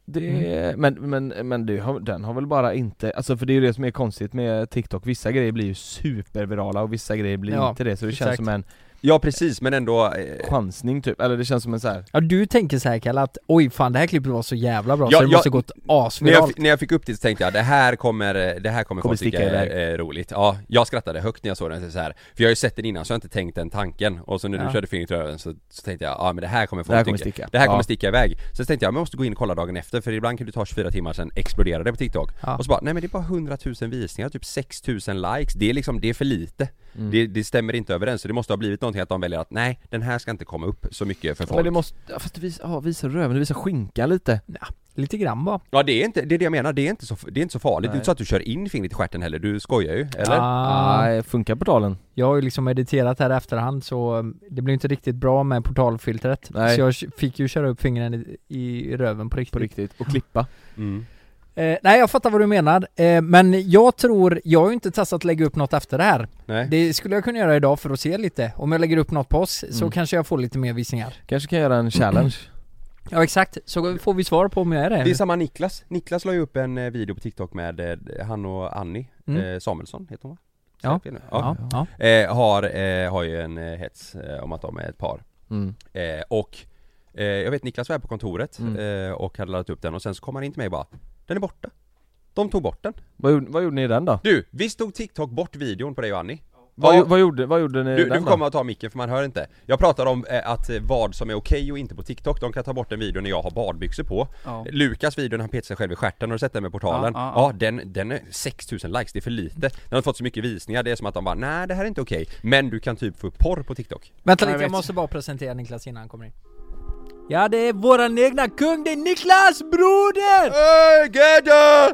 Men den har väl bara inte, alltså för det är ju det som är konstigt med TikTok. Vissa grejer blir ju supervirala och vissa grejer blir inte det, så det känns som en... Ja precis, men ändå chansning typ, eller det känns som en så här. Ja, du tänker så här Kalle att oj fan det här klippet var så jävla bra så det måste gått asviralt. När jag fick upp det så tänkte jag det här kommer folk tycka är roligt. Ja, jag skrattade högt när jag såg den så här. För jag har ju sett den innan så jag har inte tänkt den tanken. Och så när du körde fingret i röven så tänkte jag men det här kommer folk tycka. Det här kommer sticka iväg. Så tänkte jag måste gå in och kolla dagen efter, för ibland kan det ta 24 timmar sen exploderar det på TikTok. Och så bara nej men det är bara 100 000 visningar, typ 6 000 likes. Det är liksom, det är för lite. Det stämmer inte överens, så det måste ha blivit någonting att de väljer att nej, den här ska inte komma upp så mycket för folk. Men det måste, fast det visar röven, det visar skinkan lite. Ja, Lite grann bara. Ja, det är det jag menar, det är inte så farligt. Det är inte så att du kör in fingret i stjärten heller, du skojar ju, eller? Nej, funkar portalen? Jag har ju liksom editerat här efterhand, så det blev inte riktigt bra med portalfiltret. Nej. Så jag fick ju köra upp fingren i röven på riktigt. Och klippa. Nej, jag fattar vad du menar. Men jag har ju inte testat att lägga upp något efter det här. Nej. Det skulle jag kunna göra idag för att se lite. Om jag lägger upp något på oss så kanske jag får lite mer visningar. Kanske kan göra en challenge. Ja, exakt. Så får vi svar på om jag är det. Det är samma Niklas. Niklas la ju upp en video på TikTok med han och Annie Samuelsson, heter hon va? Har ju en hets om att de är ett par. Och jag vet Niklas var här på kontoret och hade laddat upp den, och sen så kom han in till mig och bara, den är borta. De tog bort den. Vad gjorde ni i den då? Du, visst tog TikTok bort videon på dig och Annie? Vad gjorde ni Du får komma och ta micken för man hör inte. Jag pratar om att vad som är okej och inte på TikTok. De kan ta bort en video när jag har badbyxor på. Lukas video när han petar sig själv i stjärten, och du sett den med portalen. Den är 6000 likes, det är för lite. Den har fått så mycket visningar, det är som att de bara, nej det här är inte okej. Men du kan typ få upp porr på TikTok. Vänta lite, jag måste bara presentera Niklas innan han kommer in. Ja, det är våran egna kung, det är Niklas broder! Hey, Gedda!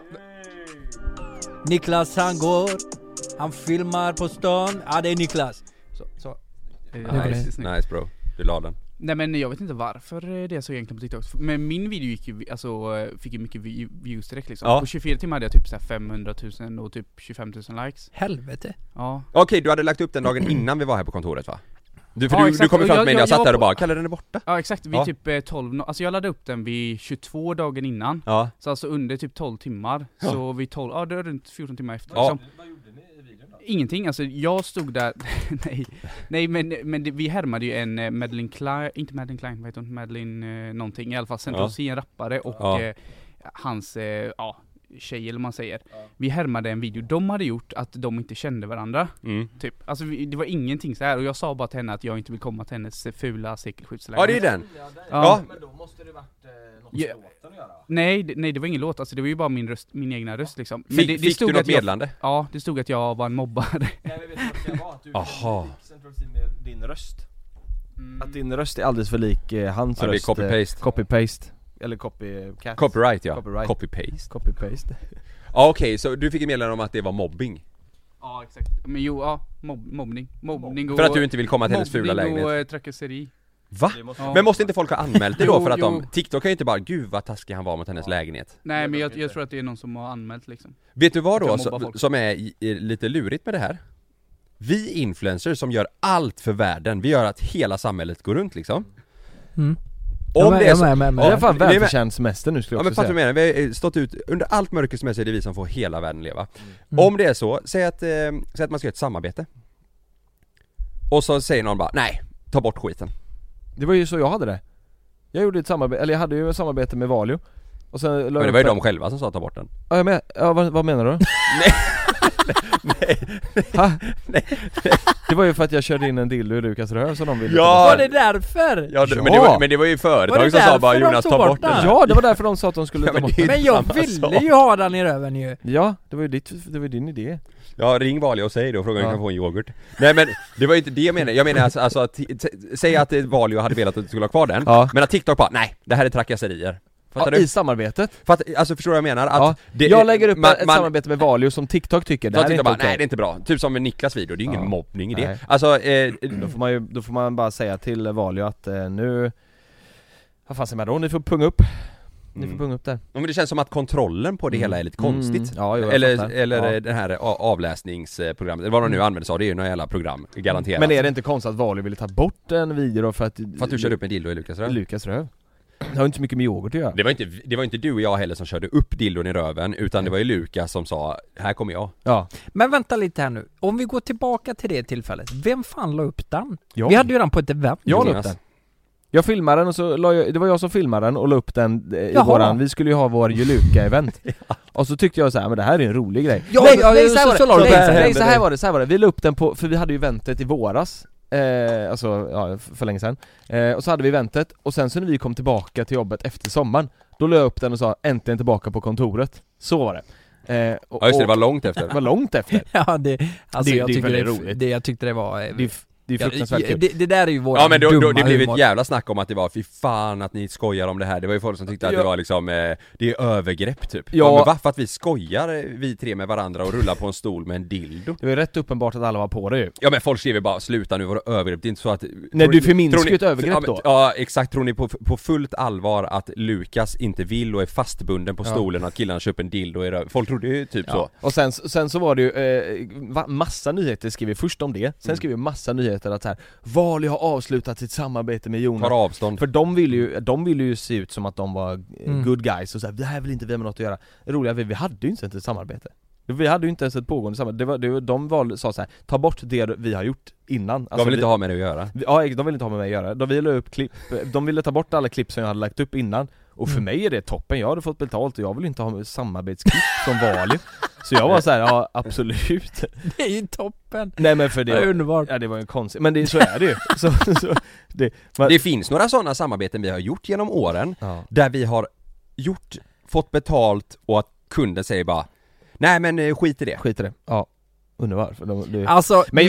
Niklas han filmar på stan. Ja, det är Niklas. Så. Nice bro, du la den. Nej, men jag vet inte varför det är så egentligen på TikTok. Men min video fick ju mycket views direkt liksom. På 24 timmar hade jag typ så här 500 000 och typ 25 000 likes. Helvete. Ja. Okej, du hade lagt upp den dagen innan vi var här på kontoret va? Du kom ju fram till mig när jag satt där och bara, Kalle den är borta. Ja exakt, vid typ 12, alltså jag laddade upp den vid 22 dagen innan. Så alltså under typ 12 timmar. Så vid 12, det är runt 14 timmar efter liksom. Vad gjorde ni i videon då? Ingenting, alltså jag stod där. nej men vi härmade ju en Madeline Klein, inte Madeline Klein, vad heter hon? Madeline någonting i alla fall, Central C, en rappare och hans tjej eller man säger. Vi härmade en video de hade gjort att de inte kände varandra. Typ. Alltså det var ingenting så här, och jag sa bara till henne att jag inte vill komma till hennes fula sekelskyddslägenhet. Ja, det är den. Men då måste det varit något med låten att göra. Nej, det var ingen låt, alltså det var ju bara min egna röst liksom. Men det fick stod du något att meddelande? Ja, det stod att jag var en mobbare. Nej, men vet du vad det var? Att du fick Central C med din röst. Att din röst är alldeles för lik hans röst. Copy-paste. Eller copycat. Copyright, ja. Copyright. Copy-paste. Okej, så du fick ju meddelande om att det var mobbing. Ja, exakt. Men mobbning och, för att du inte vill komma till hennes fula lägenhet. Och trakasseri. Va? Men måste inte folk ha anmält det då? För att TikTok kan ju inte bara, gud vad taskig han var mot hennes lägenhet. Nej, men jag tror att det är någon som har anmält liksom. Vet du vad då som är lite lurigt med det här? Vi influencers som gör allt för världen, vi gör att hela samhället går runt liksom. Om det är så, det är fan välförtjänt semester nu skulle jag också säga. Vi har stått ut under allt mörker som är, så är det vi som får hela världen leva. Om det är så, säg att man ska göra ett samarbete. Och så säger någon bara, nej, ta bort skiten. Det var ju så jag hade det. Jag gjorde ett samarbete, eller jag hade ju ett samarbete med Valio. Och sen men det var ju de själva som sa ta bort den. Ja, vad menar du? Nej. Det var ju för att jag körde in en dildo i Lukas rör som de ville. Var det därför? Ja, men det var ju företag som sa bara, Jonas ta bort den. Ja, det var därför de sa att de skulle ta bort den. Men jag ville ju ha den i röven ju. Ja, det var din idé. Ja, ring Valio och säg då, fråga om du kan få en yoghurt. Nej, men det var ju inte det jag menar. Jag menar alltså att säg att Valio hade velat att du skulle ha kvar den. Men att TikTok bara, nej, det här är trakasserier. I samarbetet. Alltså förstår du vad jag menar? Att jag lägger upp ett samarbete med Valio som TikTok tycker det här är inte bara, nej det är inte bra. Typ som med Niklas video, det är ingen mobbning i det. Alltså då får man bara säga till Valio att nu vad fan säger man då? Ni får punga upp. Ni får punga upp där. Men det känns som att kontrollen på det hela är lite konstigt. Ja, eller det här avläsningsprogrammet, vad de nu använder sig av, det är ju några jävla program, garanterat. Men är det inte konstigt att Valio ville ta bort en video då för att du körde upp en dildo i Lukas röv? Det har inte så mycket med yoghurt att göra. Det var inte du och jag heller som körde upp dildon i röven, utan det var ju Lukas som sa, här kommer jag. Ja. Men vänta lite här nu. Om vi går tillbaka till det tillfället, vem fan la upp den? Vi hade ju den på ett event. Jag la upp den. Jag filmade den och så det var jag som filmade den och la upp den i våran, vi skulle ju ha vår Juluka-event. Och så tyckte jag så här, men det här är en rolig grej. Så här var det. Vi la upp den på, för vi hade ju eventet i våras. För länge sedan. Och så hade vi eventet. Och sen så när vi kom tillbaka till jobbet efter sommaren, då la jag upp den och sa, äntligen tillbaka på kontoret. Så var det. Det var långt efter. Det var långt efter. Ja, jag tyckte det är roligt. Jag tyckte det var Det är fruktansvärt kul. Det där är ju våran Ja men då dumma det blev humor. ett jävla snack om att det var fy fan att ni skojar om det här. Det var ju folk som tyckte att det var liksom det är övergrepp typ. Ja men varför att vi skojar vi tre med varandra och rullar på en stol med en dildo? Det var ju rätt uppenbart att alla var på det ju. Ja men folk skriver bara sluta nu var det övergrepp. Det är inte så att Nej du förminskar ju ett övergrepp då. Ja exakt, tror ni på fullt allvar att Lukas inte vill och är fastbunden på stolen och att killarna köper en dildo? Folk trodde ju typ så. Och sen så var det ju massa nyheter skrev vi först om det. Sen skrev vi massa nyheter att så här Vali har avslutat sitt samarbete med Jonas. Tar avstånd. För de ville ju se ut som att de var good guys och så här, det här vill inte vi med något att göra. Det roliga är vi hade ju inte ens ett samarbete. Vi hade ju inte ens ett pågående samarbete. De sa så här, ta bort det vi har gjort innan. Alltså, de vill inte ha med det att göra. Ja, de vill inte ha med mig att göra. De ville upp klipp. De ville ta bort alla klipp som jag hade lagt upp innan. Och för mig är det toppen. Jag hade fått betalt och jag vill inte ha samarbetsklipp från Vali. Så jag var så här, ja absolut. Det är ju toppen. Nej men för det är underbart. Ja det var ju konstigt. Men så är det ju. Det finns några sådana samarbeten vi har gjort genom åren där vi har fått betalt och att kunden säger bara nej men skit i det. Skit i det. Ja. Underbart. Alltså men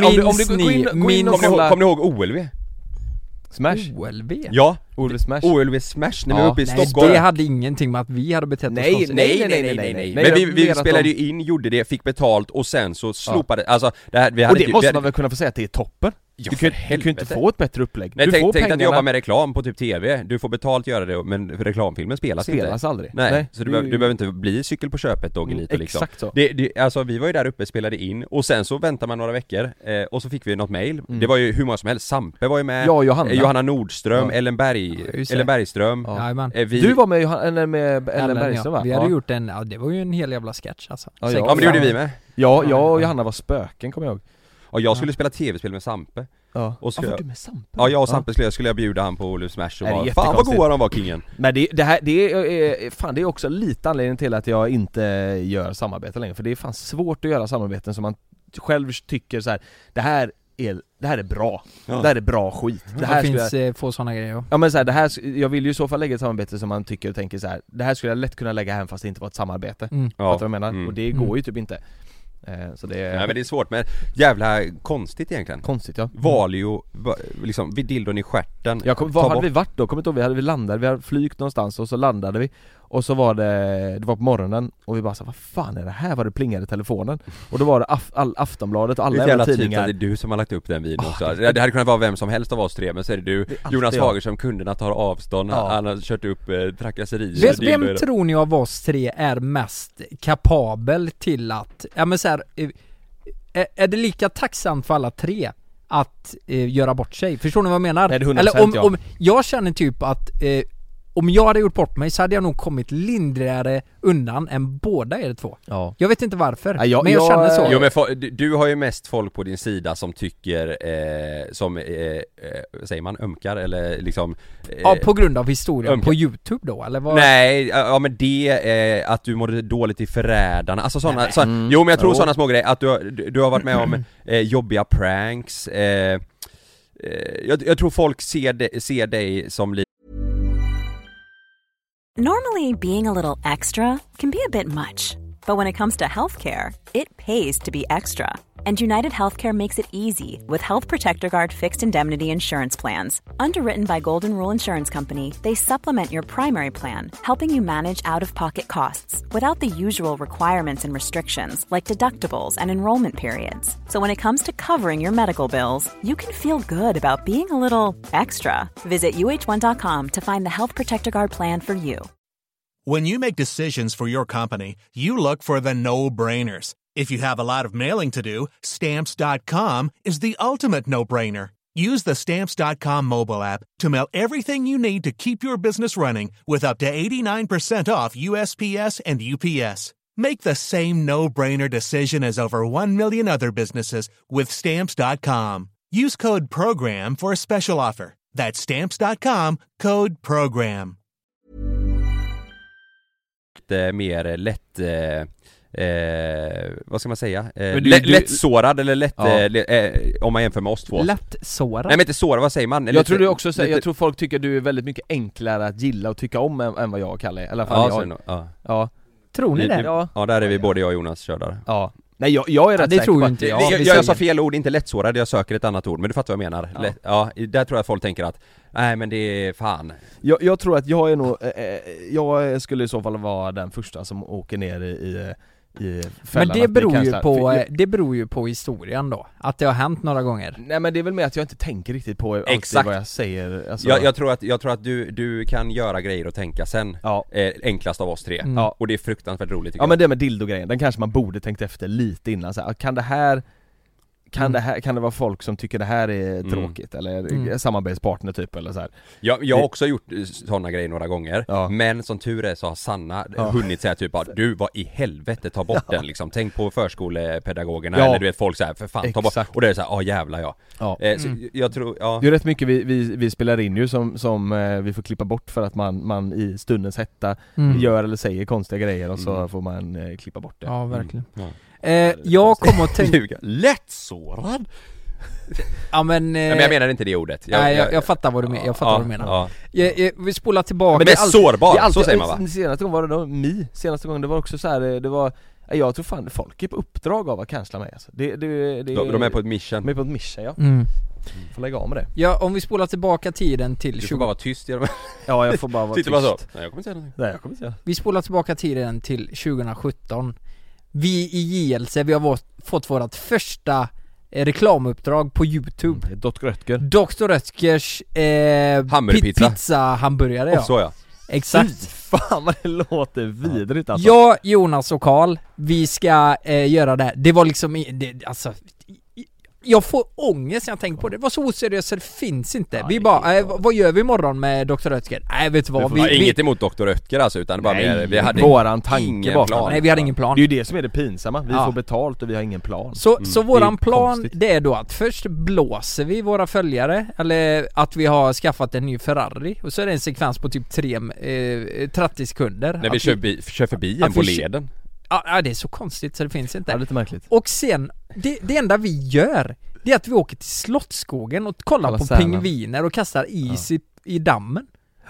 kommer ni ihåg OLV? Smash? OLV? Ja, OLV Smash. OLV Smash när vi var uppe i Stockholm. Det hade ingenting med att vi hade betett oss. Nej. Men vi spelade ju in, gjorde det, fick betalt och sen så slopade alltså det här, vi hade och det måste man väl kunna få säga att det är toppen. Du kan ju inte få ett bättre upplägg. Nej, tänk att jobba med reklam på typ TV. Du får betalt göra det, men reklamfilmen spelas inte. Aldrig. Nej, så du behöver inte bli cykel på köpet då lite liksom. Exakt så. Alltså vi var ju där uppe, spelade in och sen så väntar man några veckor och så fick vi något mail. Det var ju hur många som helst. Sampe var ju med. Ja, Johanna Nordström, Ellen Bergström. Ja. Du var med Ellen Bergström va? Vi hade gjort det var ju en hel jävla sketch alltså. Ja men det gjorde vi med. Ja, jag och Johanna var spöken kommer jag ihåg. Och jag skulle spela tv-spel med Sampe. Ja. Och var du med Sampe? Ja, jag och Sampe skulle jag bjuda han på OLV Smash och bara, fan vad goda de var, kingen. Men det är också lite anledning till att jag inte gör samarbete längre. För det är fan svårt att göra samarbeten som man själv tycker så här. Det här är bra. Ja. Det här är bra skit. Det här finns få såna grejer. Ja men så här, jag vill ju i så fall lägga ett samarbete som man tycker och tänker så här. Det här skulle jag lätt kunna lägga hem fast det inte var ett samarbete. Fattar du vad jag menar? Och det går ju typ inte. Så det är... Nej men det är svårt, men jävla konstigt egentligen. Konstigt ja. Valio, liksom vid dildon i stjärten. Var hade vi varit då? Kommer inte ihåg, vi hade flygt någonstans och så landade vi. Och så var det var på morgonen och vi bara så vad fan är det här? Var det plingade i telefonen? Och då var det Aftonbladet och alla jävla tidningar. Det är du som har lagt upp den videon också. Det hade kunnat vara vem som helst av oss tre, men så är det du. Jonas Fagerström, kunderna tar avstånd. Han har kört upp trakasserier. Vem tror ni av oss tre är mest kapabel till att men så här, är det lika tacksamt för alla tre att göra bort sig? Förstår ni vad jag menar? Nej, det är 100%. Eller om jag känner typ att om jag hade gjort bort mig så hade jag nog kommit lindrigare undan än båda er två. Ja. Jag vet inte varför, men jag känner så. Jo, men du har ju mest folk på din sida som tycker, säger man, ömkar eller liksom... ja, på grund av historien på YouTube då, eller vad? Nej, ja men det är att du mådde dåligt i Förrädarna. Alltså sådana, jo men jag tror sådana små grejer, att du har varit med om jobbiga pranks. Jag tror folk ser dig som lite... Normally, being a little extra can be a bit much, but when it comes to healthcare, it pays to be extra. And United Healthcare makes it easy with Health Protector Guard fixed indemnity insurance plans. Underwritten by Golden Rule Insurance Company, they supplement your primary plan, helping you manage out-of-pocket costs without the usual requirements and restrictions like deductibles and enrollment periods. So when it comes to covering your medical bills, you can feel good about being a little extra. Visit uh1.com to find the Health Protector Guard plan for you. When you make decisions for your company, you look for the no-brainers. If you have a lot of mailing to do, Stamps.com is the ultimate no-brainer. Use the Stamps.com mobile app to mail everything you need to keep your business running with up to 89% off USPS and UPS. Make the same no-brainer decision as over 1 million other businesses with Stamps.com. Use code PROGRAM for a special offer. That's Stamps.com, code PROGRAM. Mer lätt... vad ska man säga? Lättsårad eller lätt om man jämför med oss två. Lättsårad? Nej men inte sårad, vad säger man? Jag tror du också säger, jag tror folk tycker du är väldigt mycket enklare att gilla och tycka om än vad jag kallar. I alla fall ja. Tror ni det? Ja, där är vi både jag och Jonas körda. Ja. Nej jag är rätt det säker tror på ju att inte Jag sa fel ord, inte lättsårad, jag söker ett annat ord, men du fattar vad jag menar. Där tror jag folk tänker att nej men det är fan. Jag tror att jag är nog, jag skulle i så fall vara den första som åker ner i men det beror ju på historien då, att det har hänt några gånger. Nej men det är väl mer att jag inte tänker riktigt på Exakt vad jag säger alltså. jag tror att du kan göra grejer och tänka sen. Enklast av oss tre. Och det är fruktansvärt roligt tycker jag. Men det med dildo-grejen, den kanske man borde tänkt efter lite innan så här, kan det vara folk som tycker det här är tråkigt eller samarbetspartner typ eller så här. Jag har också gjort sådana grejer några gånger, men som tur är så har Sanna hunnit säga typ att du, vad i helvete, ta bort den liksom. Tänk på förskolepedagogerna eller du vet folk så här, för fan ta bort. Och det är så här, jävlar så jag tror, det är rätt mycket vi spelar in ju som vi får klippa bort för att man i stundens hetta gör eller säger konstiga grejer och så får man klippa bort det. Ja, verkligen. Jag kommer att tänka lättsårad. men jag menar inte det ordet. Jag fattar vad du menar. Jag fattar vad du menar. Vi spolar tillbaka. Men det är sårbar, så säger man va? Senaste gången var det då senaste gången det var också så här, det var jag tror fan folk är på uppdrag av att cancella mig alltså. De är på ett mission. De är på ett mission, ja. Får lägga av med det. Ja, om vi spolar tillbaka tiden till Du får bara vara tyst. Ja, jag får bara vara tyst. Bara så. Nej, jag kommer säga någonting. Nej, jag kommer säga. Vi spolar tillbaka tiden till 2017. Vi i JLC, vi har fått vårt första reklamuppdrag på YouTube. Dr. Röttgers pizza hamburgare. Så ja. Exakt. Fan vad det låter vidrigt alltså. Ja, Jonas och Karl, vi ska göra det. Det var liksom alltså jag får ångest när jag tänker på det. Det var så oseriöst så det finns inte. Vi bara, vad gör vi imorgon med Dr. Röttger? Nej, vet du vad? Vi har inget emot Dr. Röttger alltså, utan bara mer, vi hade våran tanke bakom. Nej, vi hade ingen plan. Det är ju det som är det pinsamma. Vi får betalt och vi har ingen plan. Så våran plan, det är då att först blåser vi våra följare, eller att vi har skaffat en ny Ferrari, och så är det en sekvens på typ 30 sekunder. När vi kör förbi en på leden. Ja, det är så konstigt så det finns inte. Ja, lite märkligt. Och sen, det enda vi gör, det är att vi åker till Slottsskogen och kollar på pingviner och kastar is i dammen.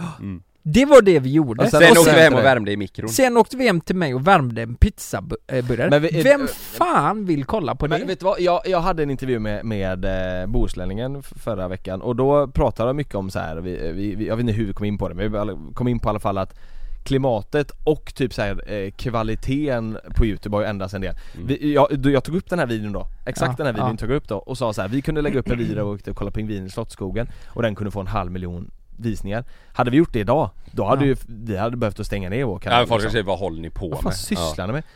Det var det vi gjorde. Och sen åkte vi hem och värmde i mikron. Sen åkte vi hem till mig och värmde en pizzaburgare. Vem fan vill kolla på det? Men vet du vad, jag hade en intervju med Bohuslänningen förra veckan, och då pratade jag mycket om så här. Jag vet inte hur vi kom in på det, men vi kom in på i alla fall att klimatet och typ så här, kvaliteten på YouTube har ju ändrats en del. Jag tog upp den här videon då. Exakt den här videon tog jag upp då och sa så här: vi kunde lägga upp en video och kolla pingvin i Slottsskogen, och den kunde få 500 000 visningar. Hade vi gjort det idag, då hade vi hade behövt att stänga ner vår kanal. Ja, folk ska säga, vad håller ni på med? Vad sysslar ni med?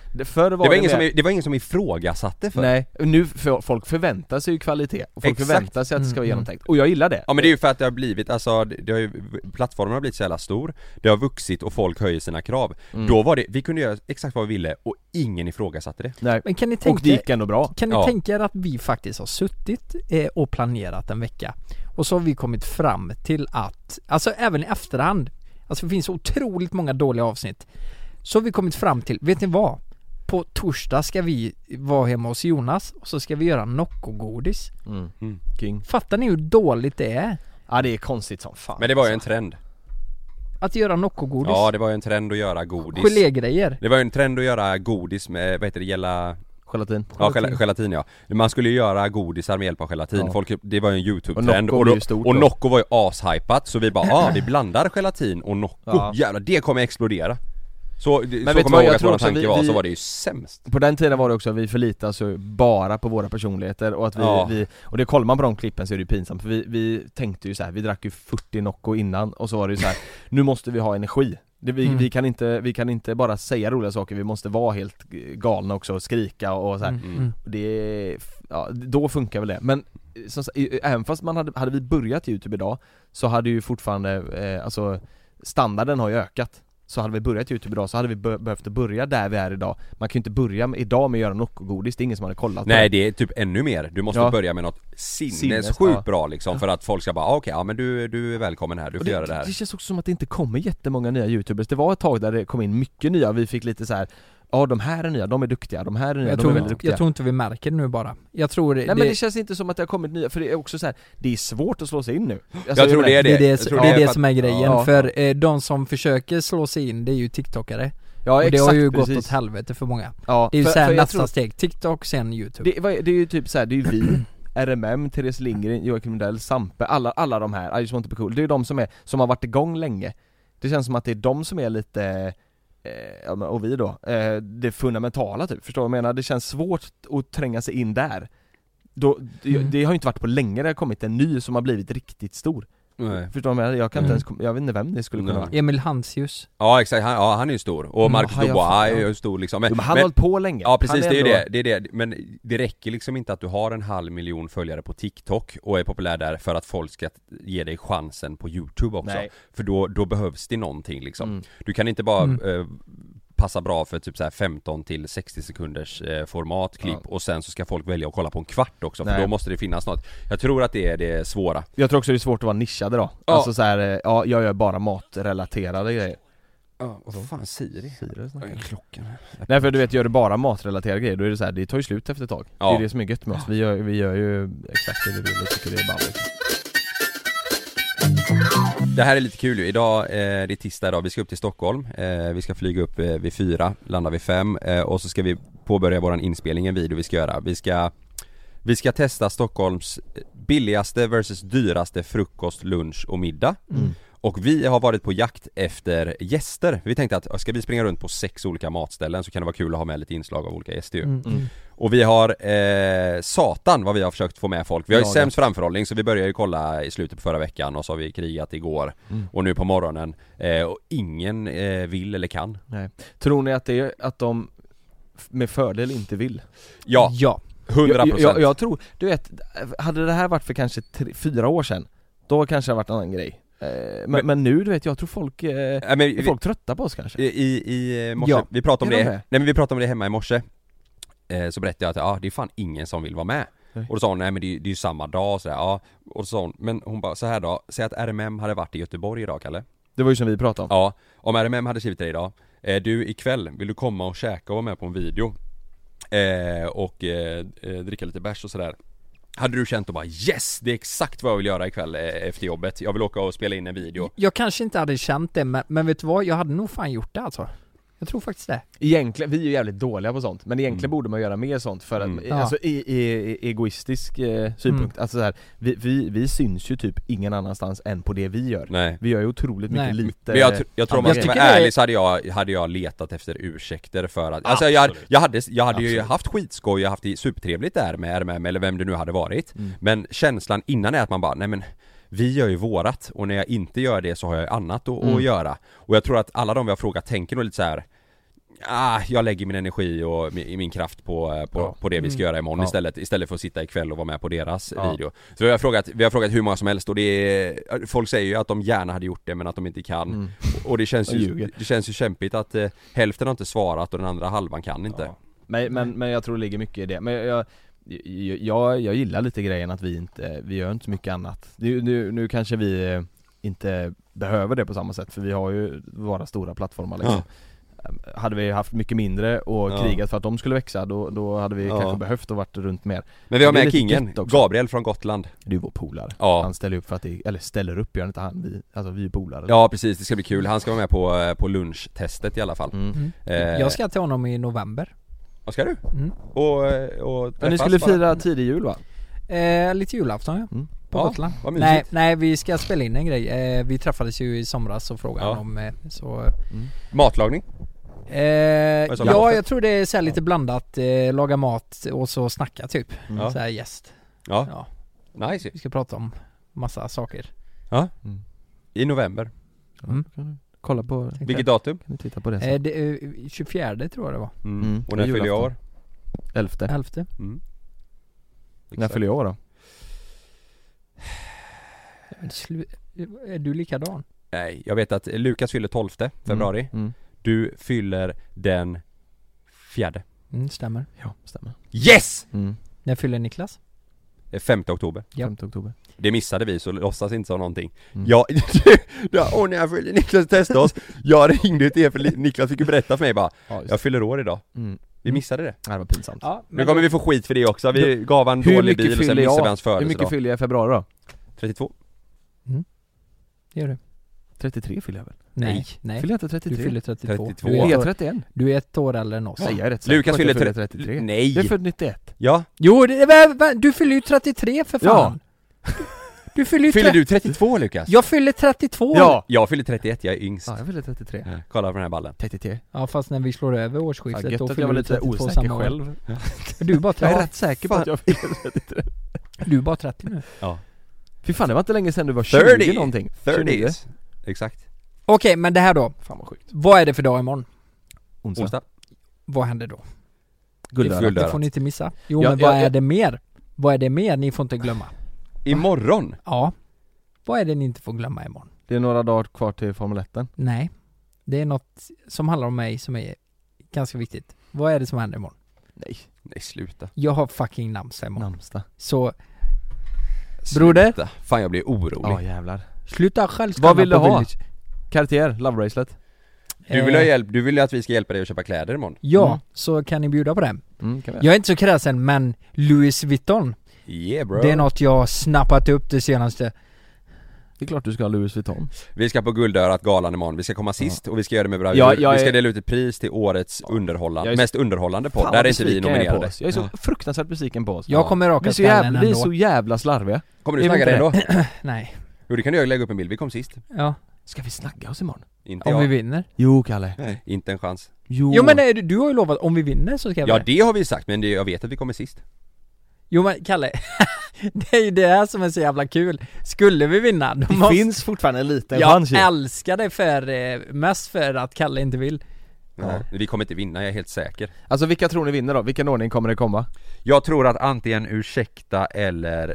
Det var ingen som ifrågasatte för. Nej, nu folk förväntar sig ju kvalitet. Och folk förväntar sig att det ska vara genomtänkt. Och jag gillar det. Ja, men det är ju för att det har blivit, alltså plattformen har blivit så jävla stor. Det har vuxit och folk höjer sina krav. Då var det, vi kunde göra exakt vad vi ville och ingen ifrågasatte det. Nej. Men kan ni tänka, och det gick ändå bra. Kan ni tänka er att vi faktiskt har suttit och planerat en vecka, och så har vi kommit fram till att, alltså även i efterhand, alltså det finns så otroligt många dåliga avsnitt, så har vi kommit fram till, vet ni vad? På torsdag ska vi vara hemma hos Jonas och så ska vi göra Nocco-godis. King. Fattar ni hur dåligt det är? Ja, det är konstigt som fan. Men det var ju en trend. Att göra Nocco-godis? Ja, det var ju en trend att göra godis. Gelégrejer. Det var ju en trend att göra godis med, vad heter det, gelatin. Ja, gelatin, ja. Man skulle ju göra godisar med hjälp av gelatin. Ja. Folk, det var ju en YouTube-trend. Och Nocco var ju ashypat, så vi bara, vi blandar gelatin och Nocco. Ja. Jävlar, det kommer explodera. Så kommer jag ihåg att våra tanke var, så var det ju sämst. På den tiden var det också att vi förlitade oss bara på våra personligheter, och att vi och det kollar man på de klippen så är det ju pinsamt, för vi tänkte ju så här: vi drack ju 40 Nocco innan, och så var det ju så här: nu måste vi ha energi. Vi kan inte bara säga roliga saker, vi måste vara helt galna också och skrika och så här. Då funkar väl det. Men även fast hade vi börjat YouTube idag, så hade ju fortfarande alltså standarden har ju ökat. Så hade vi börjat YouTube idag, så hade vi behövt börja där vi är idag. Man kan ju inte börja idag med att göra Nocco-godis, det är ingen som hade kollat på. Nej, det är typ ännu mer. Du måste börja med något sinnessjukt bra liksom, för att folk ska bara, okej, men du är välkommen här, du får göra det här. Det känns också som att det inte kommer jättemånga nya YouTubers. Det var ett tag där det kom in mycket nya, vi fick lite så här ja de här är nya, de är duktiga, de här är nya, jag de tror, är väldigt duktiga. Jag tror inte vi märker det nu bara. Jag tror Nej men det känns inte som att det har kommit nya, för det är också så här, det är svårt att slå sig in nu. Alltså, jag tror det är det. Det är det som är grejen, ja. för de som försöker slå sig in, det är ju TikTokare. Ja, och exakt, det har ju precis. gått åt helvete för många. Ja, det är ju för såhär jag nästa tror... steg, TikTok sen YouTube. Det är ju typ såhär, det är ju vi, RMM, Therese Lindgren, Joakim Lundell, Sampe, alla de här, I just want to be cool. Det är ju de som har varit igång länge. Det känns som att det är de som är lite, och vi då, det fundamentala typ, förstår du vad jag menar? Det känns svårt att tränga sig in där. Det har ju inte varit på länge, det har kommit en ny som har blivit riktigt stor. Nej. Förstår du vad jag menar? Jag kan inte ens, jag vet inte vem det skulle kunna vara. Emil Hansius. Ja exakt, han är ju stor. Och Marcus Dubois är ju stor liksom. Men han har hållit på länge. Ja precis, det är det. Men det räcker liksom inte att du har 500 000 följare på TikTok och är populär där för att folk ska ge dig chansen på YouTube också. Nej. För då behövs det någonting liksom. Du kan inte bara passa bra för typ så här 15 till 60 sekunders formatklipp och sen så ska folk välja att kolla på en kvart också, för då måste det finnas något. Jag tror att det är det svåra. Jag tror också det är svårt att vara nischade då. Alltså så här, jag gör bara matrelaterade grejer. Ja, vad fan Siri? Klockan. Nej, för du vet, gör du bara matrelaterade grejer, då är det så här, det tar ju slut efter ett tag. Det är det som är gött med oss. Vi gör ju exakt det vi vill och tycker det är bra liksom. Det här är lite kul ju. Idag, det är tisdag idag, vi ska upp till Stockholm. Vi ska flyga upp vid 4, landa vid 5 och så ska vi påbörja våran inspelning, en video vi ska göra. Vi ska testa Stockholms billigaste versus dyraste frukost, lunch och middag. Och vi har varit på jakt efter gäster. Vi tänkte att ska vi springa runt på 6 olika matställen så kan det vara kul att ha med lite inslag av olika gäster ju. Och vi har satan vad vi har försökt få med folk. Vi har ju sämst framförhållning, så vi började ju kolla i slutet på förra veckan och så har vi krigat igår och nu på morgonen och ingen vill eller kan. Nej. Tror ni att det är att de med fördel inte vill? Ja. 100%. Jag tror, du vet, hade det här varit för kanske 4 år sedan, då kanske det varit en annan grej. Men nu, du vet, jag tror folk är folk trötta på oss kanske. I morse, vi pratade om det. Nej, men vi pratade om det hemma i morse. Så berättade jag att det är fan ingen som vill vara med. Och då sa hon, nej men det är ju samma dag så där, ja. Och så sa hon, men hon bara så här då, säg att RMM hade varit i Göteborg idag, Kalle. Det var ju som vi pratade om. Ja, om RMM hade skrivit det idag, du ikväll, vill du komma och käka och vara med på en video och dricka lite bärs och sådär. Hade du känt och bara yes, det är exakt vad jag vill göra ikväll efter jobbet. Jag vill åka och spela in en video. Jag kanske inte hade känt det, men vet du vad? Jag hade nog fan gjort det alltså. Jag tror faktiskt det. Egentligen, vi är ju jävligt dåliga på sånt. Men egentligen borde man göra mer sånt för att, alltså i egoistisk synpunkt. Alltså så här, vi syns ju typ ingen annanstans än på det vi gör. Nej. Vi gör ju otroligt mycket lite. Men jag tror om man ska vara ärlig så hade jag letat efter ursäkter för att alltså jag hade ju haft skitskoj, jag haft det supertrevligt där med RMM eller vem det nu hade varit. Men känslan innan är att man bara, nej men vi gör ju vårat, och när jag inte gör det så har jag annat att göra. Och jag tror att alla de vi har frågat tänker nog lite så här: jag lägger min energi och min kraft på det vi ska göra imorgon istället för att sitta ikväll och vara med på deras video. Så vi har frågat hur många som helst, och folk säger ju att de gärna hade gjort det men att de inte kan. Och det känns ju kämpigt att hälften har inte svarat och den andra halvan kan inte. Men jag tror det ligger mycket i det. Men jag gillar lite grejen att vi gör inte så mycket annat. Nu kanske vi inte behöver det på samma sätt, för vi har ju våra stora plattformar liksom. Hade vi haft mycket mindre och krigat för att de skulle växa, då hade vi kanske behövt och varit runt mer. Men vi har med kingen, Gabriel från Gotland. Det är vår polare. Han ställer upp för att ställer upp, gör inte han. Vi är polare. Ja precis, det ska bli kul. Han ska vara med på lunchtestet i alla fall. Jag ska till honom i november. Vad ska du? Men ni skulle fira tidig jul va? Lite julafton på Gotland. Nej, vi ska spela in en grej. Vi träffades ju i somras och frågade om matlagning? Jag tror det är så här lite blandat. Laga mat och så snacka typ. Så här gäst. Ja. Nice. Vi ska prata om massa saker. Ja. I november. Kolla på vilket datum? Kan ni titta på det? Det är 24 tror jag det var. Och när fyller jag år? 11. När fyller jag år då? Är du likadan? Nej, jag vet att Lukas fyller 12 februari. Du fyller den 4. Stämmer. Ja, stämmer. Yes! När fyller Niklas? 5 oktober. 5 oktober. Det missade vi, så låtsas inte som någonting. Ja, när jag följde Niklas testa oss. Jag ringde till er för Niklas fick ju berätta för mig bara, jag fyller år idag. Vi missade det. Det var pinsamt. Ja, nu kommer vi få skit för det också. Vi gav en dålig bil och sen missade vi hans födelsedag. Hur mycket fyller jag i februari då? 32. Det gör du. 33 fyller jag väl? Nej. Fyller jag inte 33? Du fyller 32. 32. Du är 31. Du är ett år äldre än oss. Nej, jag är rätt säker. Lukas fyller 33. Nej. Jag är född 91. Ja. Jo, du fyller ju 33 för fan. Ja. Du fyller Fyller du 32, Lukas? Jag fyller 32. Ja. Jag fyller 31, jag är yngst. Ja, jag fyller 33. Ja. Kolla på den här ballen. 33. Ja, fast när vi slår över årsskiftet då fyller jag var lite osäker själv. Ja. Du är bara 30. Jag är rätt säker på att jag fyller 33. Du är bara 30 nu. Ja. Fy fan, det var inte länge sedan du var 20 någonting. 30. Exakt. Okej, men det här då. Fan vad sjukt. Vad är det för dag imorgon? Onsdag. Vad händer då? Guldörat. Det får ni inte missa. Jo, men vad är det mer? Vad är det mer ni får inte glömma? Imorgon? Ja. Vad är det ni inte får glömma imorgon? Det är några dagar kvar till Formel 1. Nej. Det är något som handlar om mig som är ganska viktigt. Vad är det som händer imorgon? Nej, sluta. Jag har fucking namnsdag imorgon. Namnsdag. Så broder? Fan, jag blir orolig. Ja, jävlar. Sluta själv. Vad vill du ha? Cartier, Love Bracelet. Du vill ha hjälp, du vill att vi ska hjälpa dig att köpa kläder imorgon. Ja, så kan ni bjuda på det. Kan vi. Jag är inte så kräsen, men Louis Vuitton. Yeah, bro. Det är något jag har snappat upp det senaste. Det är klart du ska ha Louis Vuitton. Vi ska på Guldörat galan imorgon. Vi ska komma sist och vi ska göra det med bravur. Vi ska dela ut ett pris till årets mest underhållande podd. Där är inte vi nominerade. Jag är så fruktansvärt besviken på oss. Jag kommer raka skallen ändå. Vi är så jävla slarviga. Kommer du snagga dig då? Nej. Jo, det kan du lägga upp en bild. Vi kom sist. Ja. Ska vi snagga oss imorgon? Inte om vi vinner? Jo, Kalle. Nej, inte en chans. Jo, men du har ju lovat om vi vinner så ska jag. Ja, det har vi sagt, men jag vet att vi kommer sist. Jo, men Kalle, det är ju det här som är så jävla kul. Skulle vi vinna, det finns fortfarande en liten chans. Jag älskar det mest för att Kalle inte vill. Ja. Vi kommer inte vinna, jag är helt säker. Alltså vilka tror ni vinner då? Vilken ordning kommer det komma? Jag tror att antingen Ursäkta eller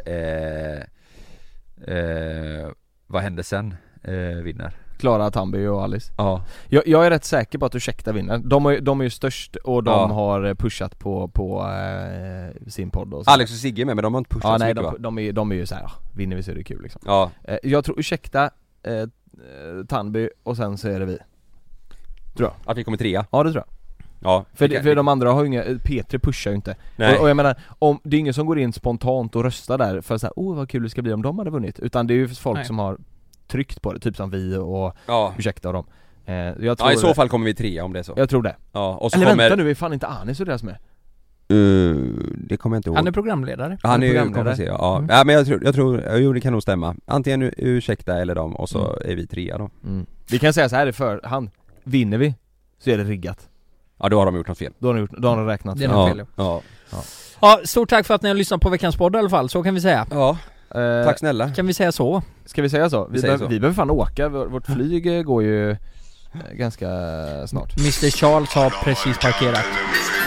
vad hände sen vinner. Klara, Tamby och Alice. Ja. Jag är rätt säker på att Ursäkta vinner. De är ju störst och de har pushat på sin podd och så. Alex och Sigge med, men de har inte pushat så mycket, va? De är ju så här, vinner vi så är det kul liksom. Ja. Jag tror Ursäkta, Tamby och sen så är det vi. Tror jag. Att vi kommer 3. Ja, det tror jag. Ja, för de andra har ju inga, P3 pushar ju inte. Och jag menar, om det är ingen som går in spontant och röstar där för så här, vad kul det ska bli om de hade vunnit, utan det är ju folk som har tryckt på det, typ som vi och Ursäkta dem. Jag tror i så fall kommer vi 3 om det är så. Jag tror det. Ja, och så eller kommer... vänta nu, är fan inte Anis och deras med? Det kommer jag inte ihåg. Han är programledare. Han är programledare. Ja. Ja, men jag tror det kan nog stämma. Antingen Ursäkta eller dem, och så är vi 3 då. Vi kan säga så här i förhand. Vinner vi så är det riggat. Ja, då har de gjort något fel. Då har de räknat. Det är något fel. Ja, stort tack för att ni har lyssnat på veckans podd i alla fall, så kan vi säga. Ja. Tack snälla. Kan vi säga så? Ska vi säga så? Vi behöver fan åka. Vårt flyg går ju ganska snart. Mr. Charles har precis parkerat.